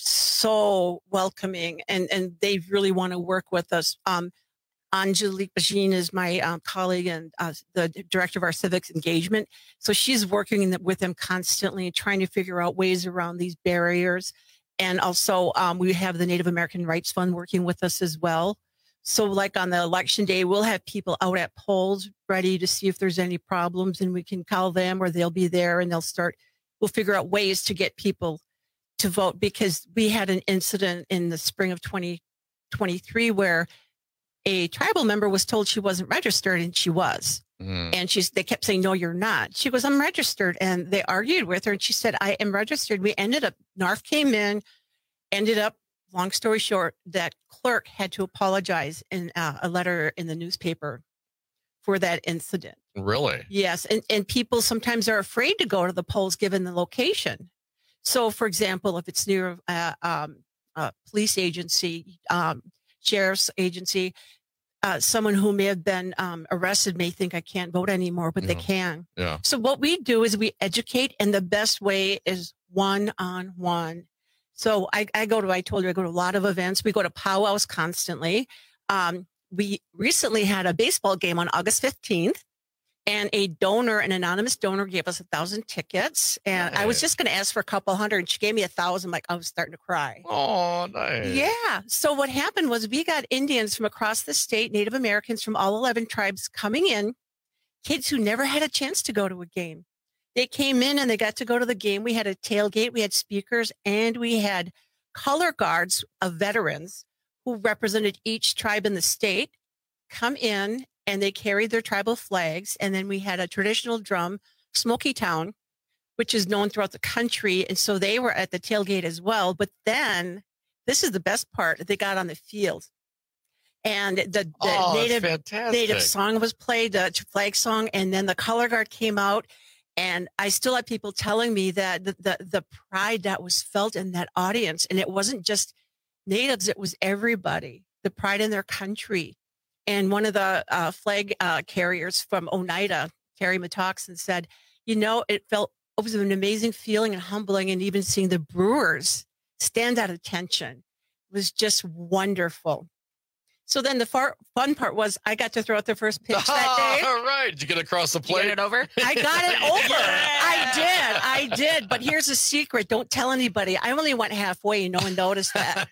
so welcoming, and, and they really want to work with us. Um, Angelique Bajin is my um, colleague and uh, the director of our civics engagement. So she's working with them constantly, trying to figure out ways around these barriers. And also um, we have the Native American Rights Fund working with us as well. So like on the election day, we'll have people out at polls ready to see if there's any problems, and we can call them or they'll be there and they'll start, we'll figure out ways to get people to vote, because we had an incident in the spring of twenty twenty-three where a tribal member was told she wasn't registered, and she was. Mm. And she's, they kept saying, no, you're not. She goes, I'm registered. And they argued with her, and she said, I am registered. We ended up, N A R F came in, ended up, long story short, that clerk had to apologize in uh, a letter in the newspaper for that incident. Really? Yes. And, and people sometimes are afraid to go to the polls given the location. So, for example, if it's near a, um, a police agency, um, sheriff's agency, uh, someone who may have been um, arrested may think I can't vote anymore, but they Yeah. can. Yeah. So what we do is we educate, and the best way is one-on-one. So I, I go to, I told you, I go to a lot of events. We go to powwows constantly. Um, we recently had a baseball game on August fifteenth. And a donor, an anonymous donor, gave us a thousand tickets. And I was Nice. just going to ask for a couple hundred, and she gave me a thousand. Like, I was starting to cry. Oh, nice. Yeah. So what happened was we got Indians from across the state, Native Americans from all eleven tribes coming in, kids who never had a chance to go to a game. They came in and they got to go to the game. We had a tailgate, we had speakers, and we had color guards of veterans who represented each tribe in the state come in, and they carried their tribal flags. And then we had a traditional drum, Smoky Town, which is known throughout the country. And so they were at the tailgate as well. But then this is the best part. They got on the field, and the, the Oh, that's native, fantastic. native song was played, the flag song. And then the color guard came out. And I still have people telling me that the, the, the pride that was felt in that audience, and it wasn't just natives, it was everybody, the pride in their country. And one of the uh, flag uh, carriers from Oneida, Terry Matoxen, said, you know, it felt, it was an amazing feeling and humbling. And even seeing the Brewers stand at attention was just wonderful. So then the far, fun part was I got to throw out the first pitch that day. All right. Did you get across the Did you plate? get it over? I got it over. I did. I did. But here's a secret. Don't tell anybody. I only went halfway. No one noticed that.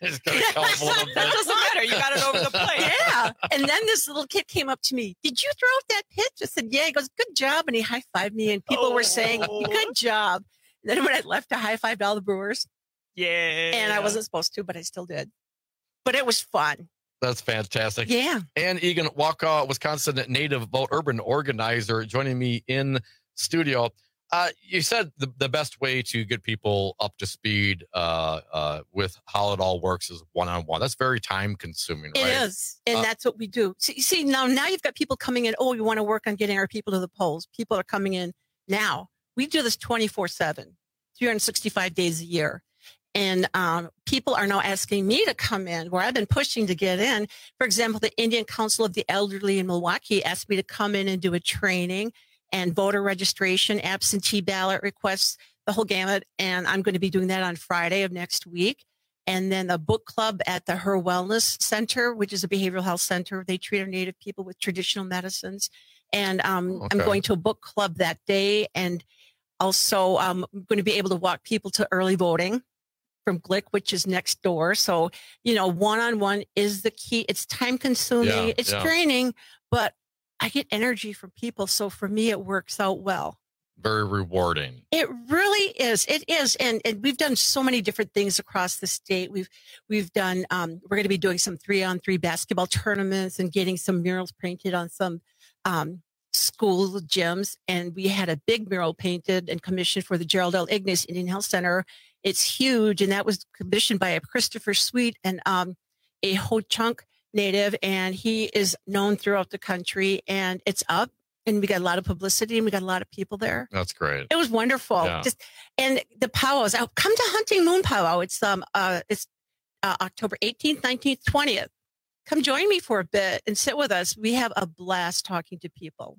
That doesn't matter. You got it over the plate. Yeah. And then this little kid came up to me. Did you throw out that pitch? I said, yeah. He goes, good job. And he high-fived me. And people oh. were saying, good job. And then when I left, I high-fived all the Brewers. Yeah. And I wasn't supposed to, but I still did. But it was fun. That's fantastic. Yeah. And Egan Waukau, Wisconsin native vote urban organizer, joining me in studio. Uh, you said the, the best way to get people up to speed uh, uh, with how it all works is one-on-one. That's very time consuming, right? It is. And uh, that's what we do. See, see, now, now you've got people coming in. Oh, we want to work on getting our people to the polls. People are coming in now. We do this twenty-four seven, three hundred sixty-five days a year. And um, people are now asking me to come in where I've been pushing to get in. For example, the Indian Council of the Elderly in Milwaukee asked me to come in and do a training and voter registration, absentee ballot requests, the whole gamut. And I'm going to be doing that on Friday of next week. And then the book club at the Her Wellness Center, which is a behavioral health center. They treat our Native people with traditional medicines. And um, okay. I'm going to a book club that day. And also um, I'm going to be able to walk people to early voting from Glick, which is next door. So, you know, one-on-one is the key. It's time consuming. Yeah, it's yeah. training, but I get energy from people. So for me, it works out well. Very rewarding. It really is. It is. And, and we've done so many different things across the state. We've, we've done, um, we're going to be doing some three on three basketball tournaments and getting some murals painted on some, um, school gyms. And we had a big mural painted and commissioned for the Gerald L. Ignace Indian Health Center. It's huge. And that was commissioned by a Christopher Sweet and, um, a Ho-Chunk native. And he is known throughout the country, and it's up. And we got a lot of publicity and we got a lot of people there. That's great. It was wonderful. Yeah. Just, and the powwows, oh, come to Hunting Moon Powwow. It's, um, uh, it's, uh, October eighteenth, nineteenth, twentieth. Come join me for a bit and sit with us. We have a blast talking to people,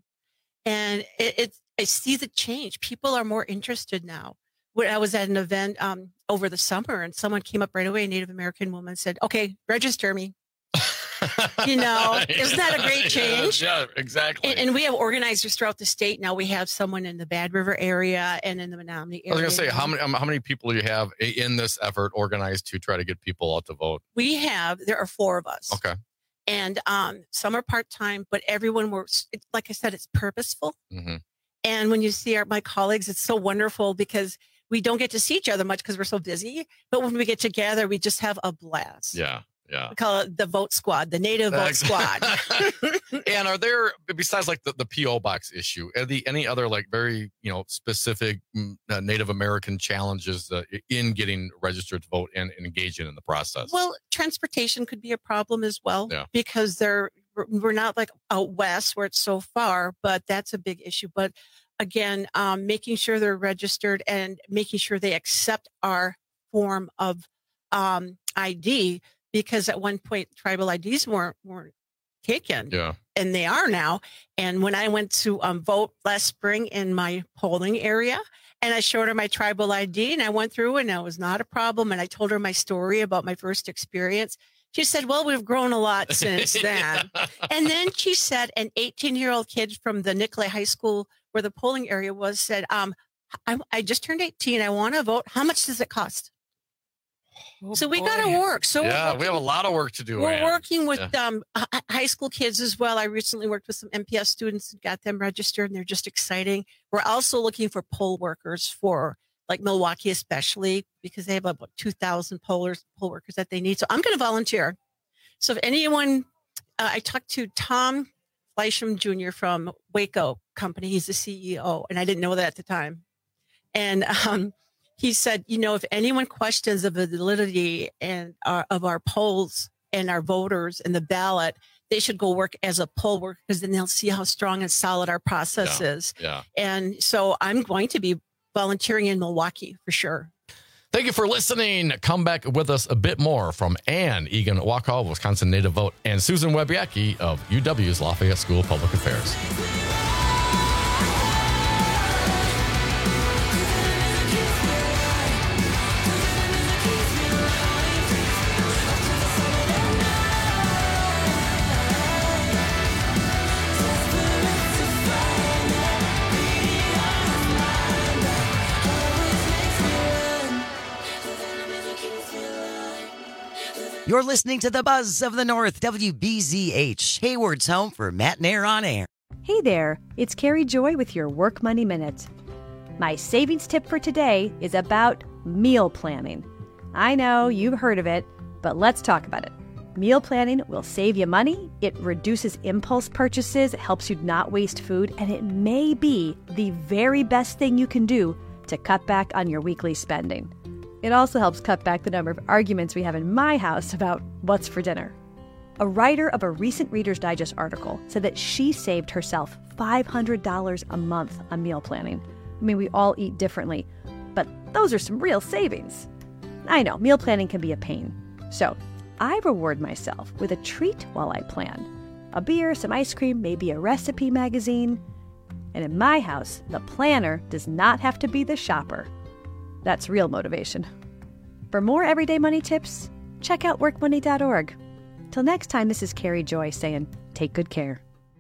and it, it's, I see the change. People are more interested now. When I was at an event, um, over the summer, and someone came up right away, a Native American woman said, okay, register me. You know, isn't that a great change? Yeah, exactly. And, and we have organizers throughout the state. Now we have someone in the Bad River area and in the Menominee area. I was going to say, how many um, how many people do you have in this effort organized to try to get people out to vote? We have, there are four of us. Okay. And um, some are part-time, but everyone works. It, like I said, it's purposeful. Mm-hmm. And when you see our, my colleagues, it's so wonderful because we don't get to see each other much because we're so busy. But when we get together, we just have a blast. Yeah. Yeah. We call it the vote squad, the Native vote squad. And are there, besides like the, the P O box issue, are the any other like very, you know, specific uh, Native American challenges uh, in getting registered to vote and, and engaging in the process? Well, transportation could be a problem as well, yeah. because they're, we're not like out west where it's so far, but that's a big issue. But again, um, making sure they're registered and making sure they accept our form of um, I D. Because at one point, tribal I Ds weren't, weren't taken. Yeah. And they are now. And when I went to um, vote last spring in my polling area, and I showed her my tribal I D, and I went through, and it was not a problem. And I told her my story about my first experience. She said, well, we've grown a lot since then. And then she said, an eighteen-year-old kid from the Nicolay High School, where the polling area was, said, um, I, I just turned eighteen. I want to vote. How much does it cost? Oh, so we got to work. So yeah, we have a lot of work to do. We're Ann. working with yeah. um, high school kids as well. I recently worked with some M P S students and got them registered, and they're just exciting. We're also looking for poll workers for like Milwaukee, especially because they have about two thousand pollers, poll workers that they need. So I'm going to volunteer. So if anyone, uh, I talked to Tom Fleischman Junior from Waco Company. He's the C E O, and I didn't know that at the time. And um, he said, you know, if anyone questions the validity and our, of our polls and our voters and the ballot, they should go work as a poll worker, because then they'll see how strong and solid our process yeah, is. Yeah. And so I'm going to be volunteering in Milwaukee for sure. Thank you for listening. Come back with us a bit more from Ann Egan Waukau, Wisconsin Native Vote, and Susan Webiacki of U W's Lafayette School of Public Affairs. You're listening to the Buzz of the North, W B Z H, Hayward's home for Matt Nair on Air. Hey there, it's Carrie Joy with your Work Money Minute. My savings tip for today is about meal planning. I know you've heard of it, but let's talk about it. Meal planning will save you money, it reduces impulse purchases, it helps you not waste food, and it may be the very best thing you can do to cut back on your weekly spending. It also helps cut back the number of arguments we have in my house about what's for dinner. A writer of a recent Reader's Digest article said that she saved herself five hundred dollars a month on meal planning. I mean, we all eat differently, but those are some real savings. I know, meal planning can be a pain. So I reward myself with a treat while I plan. A beer, some ice cream, maybe a recipe magazine. And in my house, the planner does not have to be the shopper. That's real motivation. For more everyday money tips, check out work money dot org. Till next time, this is Carrie Joy saying, take good care.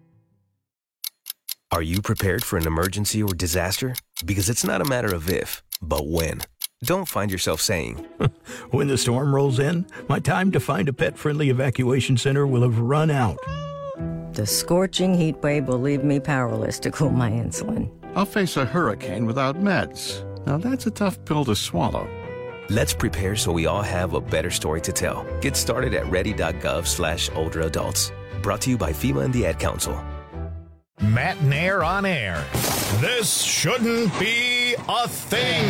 Are you prepared for an emergency or disaster? Because it's not a matter of if, but when. Don't find yourself saying, when the storm rolls in, my time to find a pet-friendly evacuation center will have run out. The scorching heat wave will leave me powerless to cool my insulin. I'll face a hurricane without meds. Now that's a tough pill to swallow. Let's prepare so we all have a better story to tell. Get started at ready.gov slash older adults. Brought to you by FEMA and the Ad Council. Matt Nair on air. This shouldn't be a thing.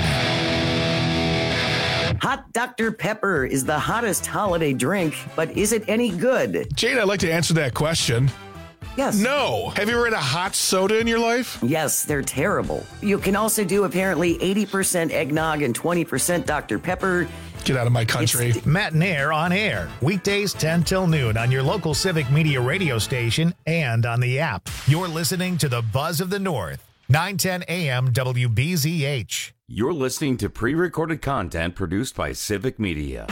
Hot Doctor Pepper is the hottest holiday drink, but is it any good? Jane, I'd like to answer that question. Yes. No. Have you ever had a hot soda in your life? Yes, they're terrible. You can also do apparently eighty percent eggnog and twenty percent Doctor Pepper. Get out of my country. It's Matt Nair on air. Weekdays ten till noon on your local Civic Media radio station and on the app. You're listening to the Buzz of the North. nine ten a.m. W B Z H. You're listening to pre-recorded content produced by Civic Media.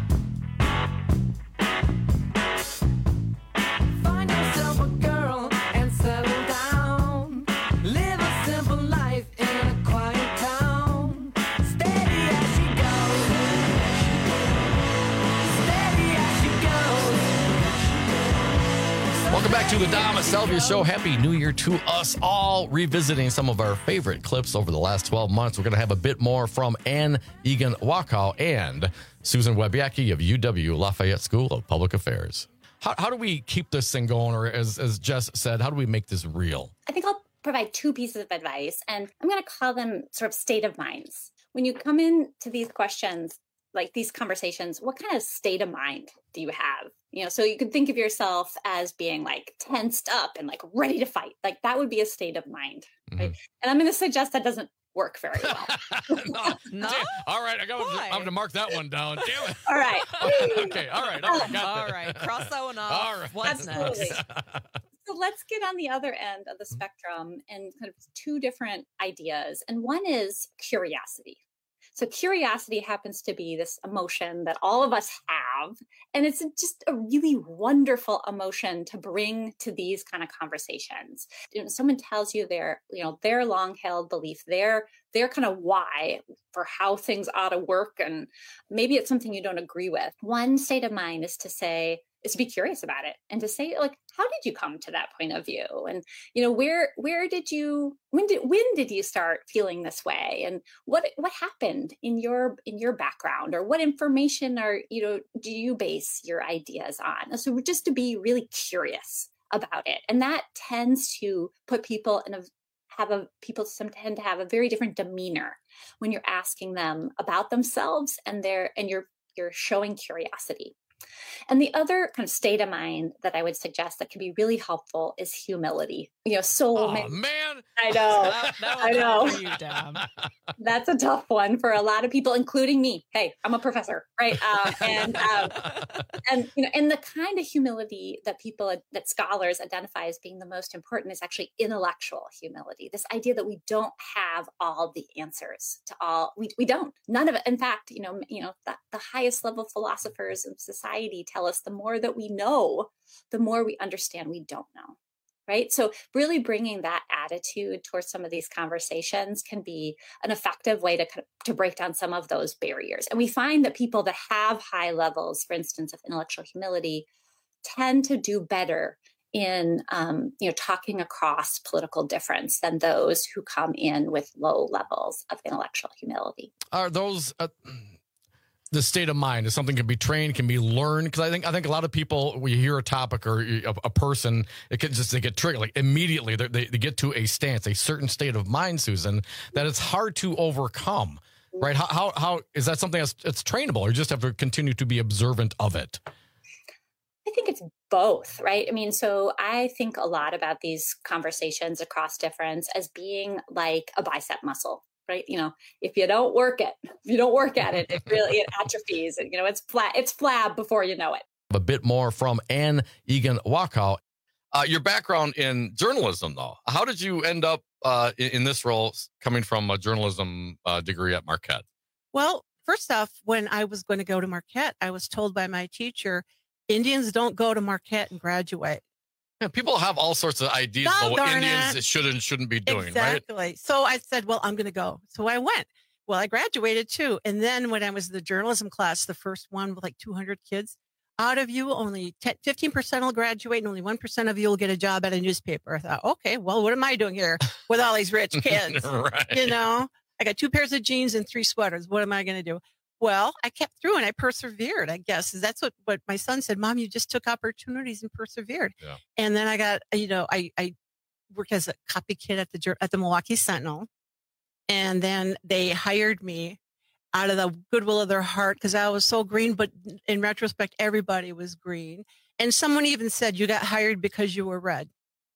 Welcome back to the Dom Salvia Show. Happy New Year to us all. Revisiting some of our favorite clips over the last twelve months. We're going to have a bit more from Ann Egan Wakow and Susan Webiacki of U W Lafayette School of Public Affairs. How, how do we keep this thing going? Or as, as Jess said, how do we make this real? I think I'll provide two pieces of advice, and I'm going to call them sort of state of minds. When you come into these questions, like these conversations, what kind of state of mind do you have? You know, so you could think of yourself as being like tensed up and like ready to fight. Like that would be a state of mind. Right? Mm-hmm. And I'm going to suggest that doesn't work very well. no, no. All right, I got. I'm going to mark that one down. Damn it. All right. okay. All right. All right. Got all right. Cross that one off. All right. What's Absolutely. next? So let's get on the other end of the spectrum and kind of two different ideas. And one is curiosity. So curiosity happens to be this emotion that all of us have, and it's just a really wonderful emotion to bring to these kind of conversations. You know, someone tells you their, you know, their long-held belief, their their kind of why for how things ought to work, and maybe it's something you don't agree with. One state of mind is to say, is to be curious about it and to say, like, how did you come to that point of view? And, you know, where, where did you, when did, when did you start feeling this way? And what, what happened in your, in your background, or what information are, you know, do you base your ideas on? So just to be really curious about it. And that tends to put people in a, have a, people some tend to have a very different demeanor when you're asking them about themselves and their, and you're, you're showing curiosity. And the other kind of state of mind that I would suggest that can be really helpful is humility. You know, so oh, many, man. I know, that, that I know. For you, Dom. That's a tough one for a lot of people, including me. Hey, I'm a professor, right? Uh, and um, and you know, and the kind of humility that people that scholars identify as being the most important is actually intellectual humility. This idea that we don't have all the answers to all. We we don't. None of it. In fact, you know, you know, the, the highest level philosophers of society tell us the more that we know, the more we understand we don't know. right? So really bringing that attitude towards some of these conversations can be an effective way to, to break down some of those barriers. And we find that people that have high levels, for instance, of intellectual humility tend to do better in um, you know, talking across political difference than those who come in with low levels of intellectual humility. Are those... Uh... The state of mind is something can be trained, can be learned. Because I think I think a lot of people, when you hear a topic or a, a person, it can just they get triggered like immediately. They, they they get to a stance, a certain state of mind, Susan, that it's hard to overcome. Right? How how, how is that something that's it's trainable, or you just have to continue to be observant of it? I think it's both, right? I mean, so I think a lot about these conversations across difference as being like a bicep muscle. Right. You know, if you don't work it, if you don't work at it, it really it atrophies. And, you know, it's flat, it's flab before you know it. A bit more from Ann Egan Wakow. Uh, your background in journalism, though, how did you end up uh, in, in this role coming from a journalism uh, degree at Marquette? Well, first off, when I was going to go to Marquette, I was told by my teacher, Indians don't go to Marquette and graduate. Yeah, people have all sorts of ideas Oh, about what darn Indians it. should and shouldn't be doing, Exactly. right? So I said, well, I'm going to go. So I went. Well, I graduated too. And then when I was in the journalism class, the first one with like two hundred kids, out of you, only ten, fifteen percent will graduate and only one percent of you will get a job at a newspaper. I thought, okay, well, what am I doing here with all these rich kids? Right. You know, I got two pairs of jeans and three sweaters. What am I going to do? Well, I kept through and I persevered, I guess. That's what, what my son said. Mom, you just took opportunities and persevered. Yeah. And then I got, you know, I, I worked as a copy kid at the, Jour- at the Milwaukee Sentinel. And then they hired me out of the goodwill of their heart because I was so green. But in retrospect, everybody was green. And someone even said, you got hired because you were red.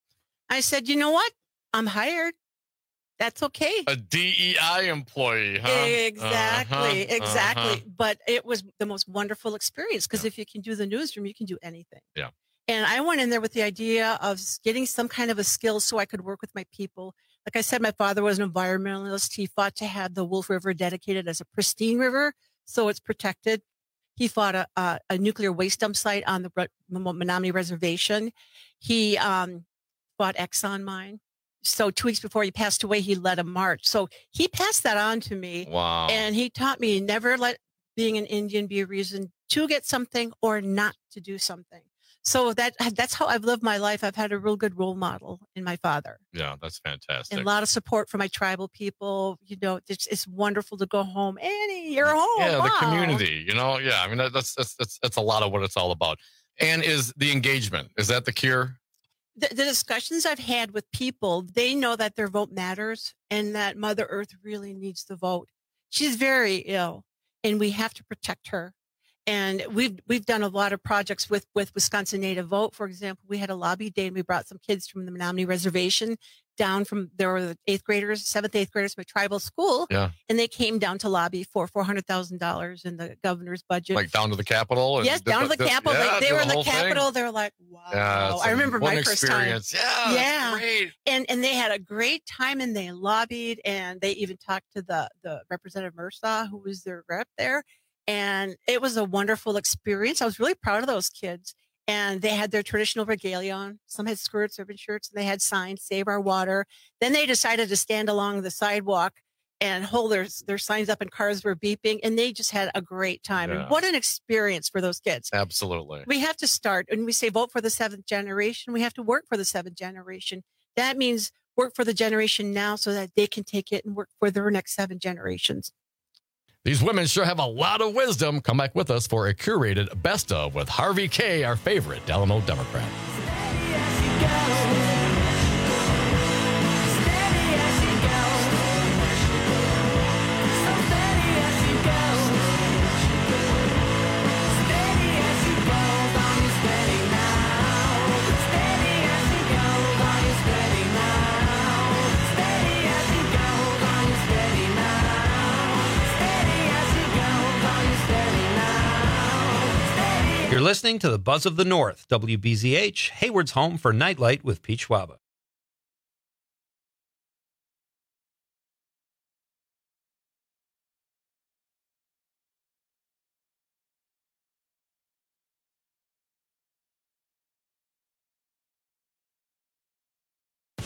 I said, you know what? I'm hired. That's okay. A D E I employee, huh? Exactly, Uh-huh, exactly. uh-huh. But it was the most wonderful experience because if you can do the newsroom, you can do anything. Yeah. And I went in there with the idea of getting some kind of a skill so I could work with my people. Like I said, my father was an environmentalist. He fought to have the Wolf River dedicated as a pristine river, so it's protected. He fought a, a, a nuclear waste dump site on the Menominee Reservation. He um, fought Exxon mine. So two weeks before he passed away, he led a march. So he passed that on to me. Wow. And he taught me never let being an Indian be a reason to get something or not to do something. So that that's how I've lived my life. I've had a real good role model in my father. Yeah, that's fantastic. And a lot of support for my tribal people. You know, it's, it's wonderful to go home. Annie, you're home. Yeah, wow. the community, you know, yeah. I mean, that, that's, that's, that's, that's a lot of what it's all about. And is the engagement, is that the cure? The, the discussions I've had with people, they know that their vote matters and that Mother Earth really needs the vote. She's very ill and we have to protect her. And we've we've done a lot of projects with, with Wisconsin Native Vote. For example, we had a lobby day and we brought some kids from the Menominee Reservation down from, there were the eighth graders, seventh, eighth graders from a tribal school. Yeah. And they came down to lobby for four hundred thousand dollars in the governor's budget. Like down to the Capitol? And Yes, down to the did- Capitol. yeah, they they did were in the whole thing? Capitol. They were like, wow. Yeah, it's I a- remember what my an first time. experience. Yeah, Yeah. great. And and they had a great time and they lobbied and they even talked to the, the Representative Mursaw, who was their rep there. And it was a wonderful experience. I was really proud of those kids. And they had their traditional regalia on. Some had skirts, urban shirts, and they had signs, Save Our Water. Then they decided to stand along the sidewalk and hold their, their signs up and cars were beeping. And they just had a great time. Yeah. And what an experience for those kids. Absolutely. We have to start. And we say vote for the seventh generation. We have to work for the seventh generation. That means work for the generation now so that they can take it and work for their next seven generations. These women sure have a lot of wisdom. Come back with us for a curated best of with Harvey Kaye, our favorite Delano Democrat. You're listening to the Buzz of the North, W B Z H, Hayward's home for Nightlight with Pete Schwaba.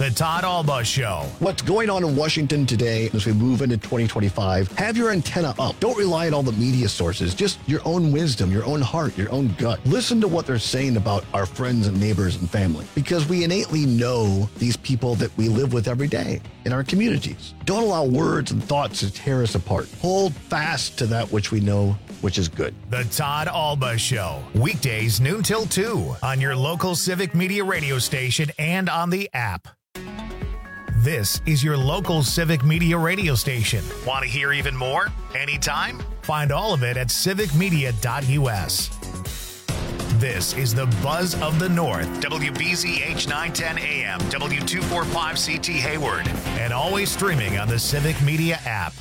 The Todd Alba Show. What's going on in Washington today as we move into twenty twenty-five? Have your antenna up. Don't rely on all the media sources. Just your own wisdom, your own heart, your own gut. Listen to what they're saying about our friends and neighbors and family, because we innately know these people that we live with every day in our communities. Don't allow words and thoughts to tear us apart. Hold fast to that which we know, which is good. The Todd Alba Show. Weekdays noon till two on your local Civic Media radio station and on the app. This is your local Civic Media radio station. Want to hear even more? Anytime? Find all of it at civic media dot u s. This is the Buzz of the North, W B Z H nine ten A M, W two forty-five C T Hayward, and always streaming on the Civic Media app.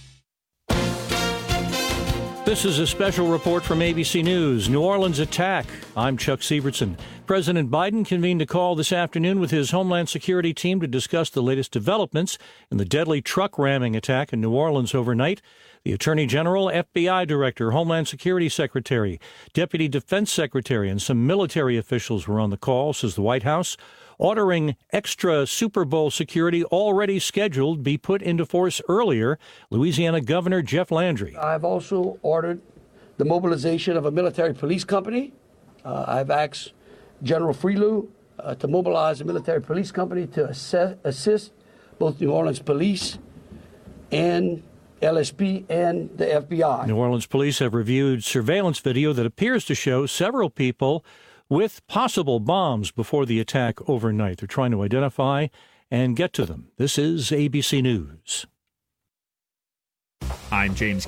This is a special report from A B C News. New Orleans attack. I'm Chuck Sievertson. President Biden convened a call this afternoon with his Homeland Security team to discuss the latest developments in the deadly truck ramming attack in New Orleans overnight. The Attorney General, F B I Director, Homeland Security Secretary, Deputy Defense Secretary, and some military officials were on the call, says the White House, ordering extra Super Bowl security already scheduled be put into force earlier. Louisiana Governor Jeff Landry. I've also ordered the mobilization of a military police company. Uh, I've asked General Freelou uh, to mobilize a military police company to assess, assist both New Orleans Police and L S P and the F B I. New Orleans police have reviewed surveillance video that appears to show several people with possible bombs before the attack overnight. They're trying to identify and get to them. This is A B C News. I'm James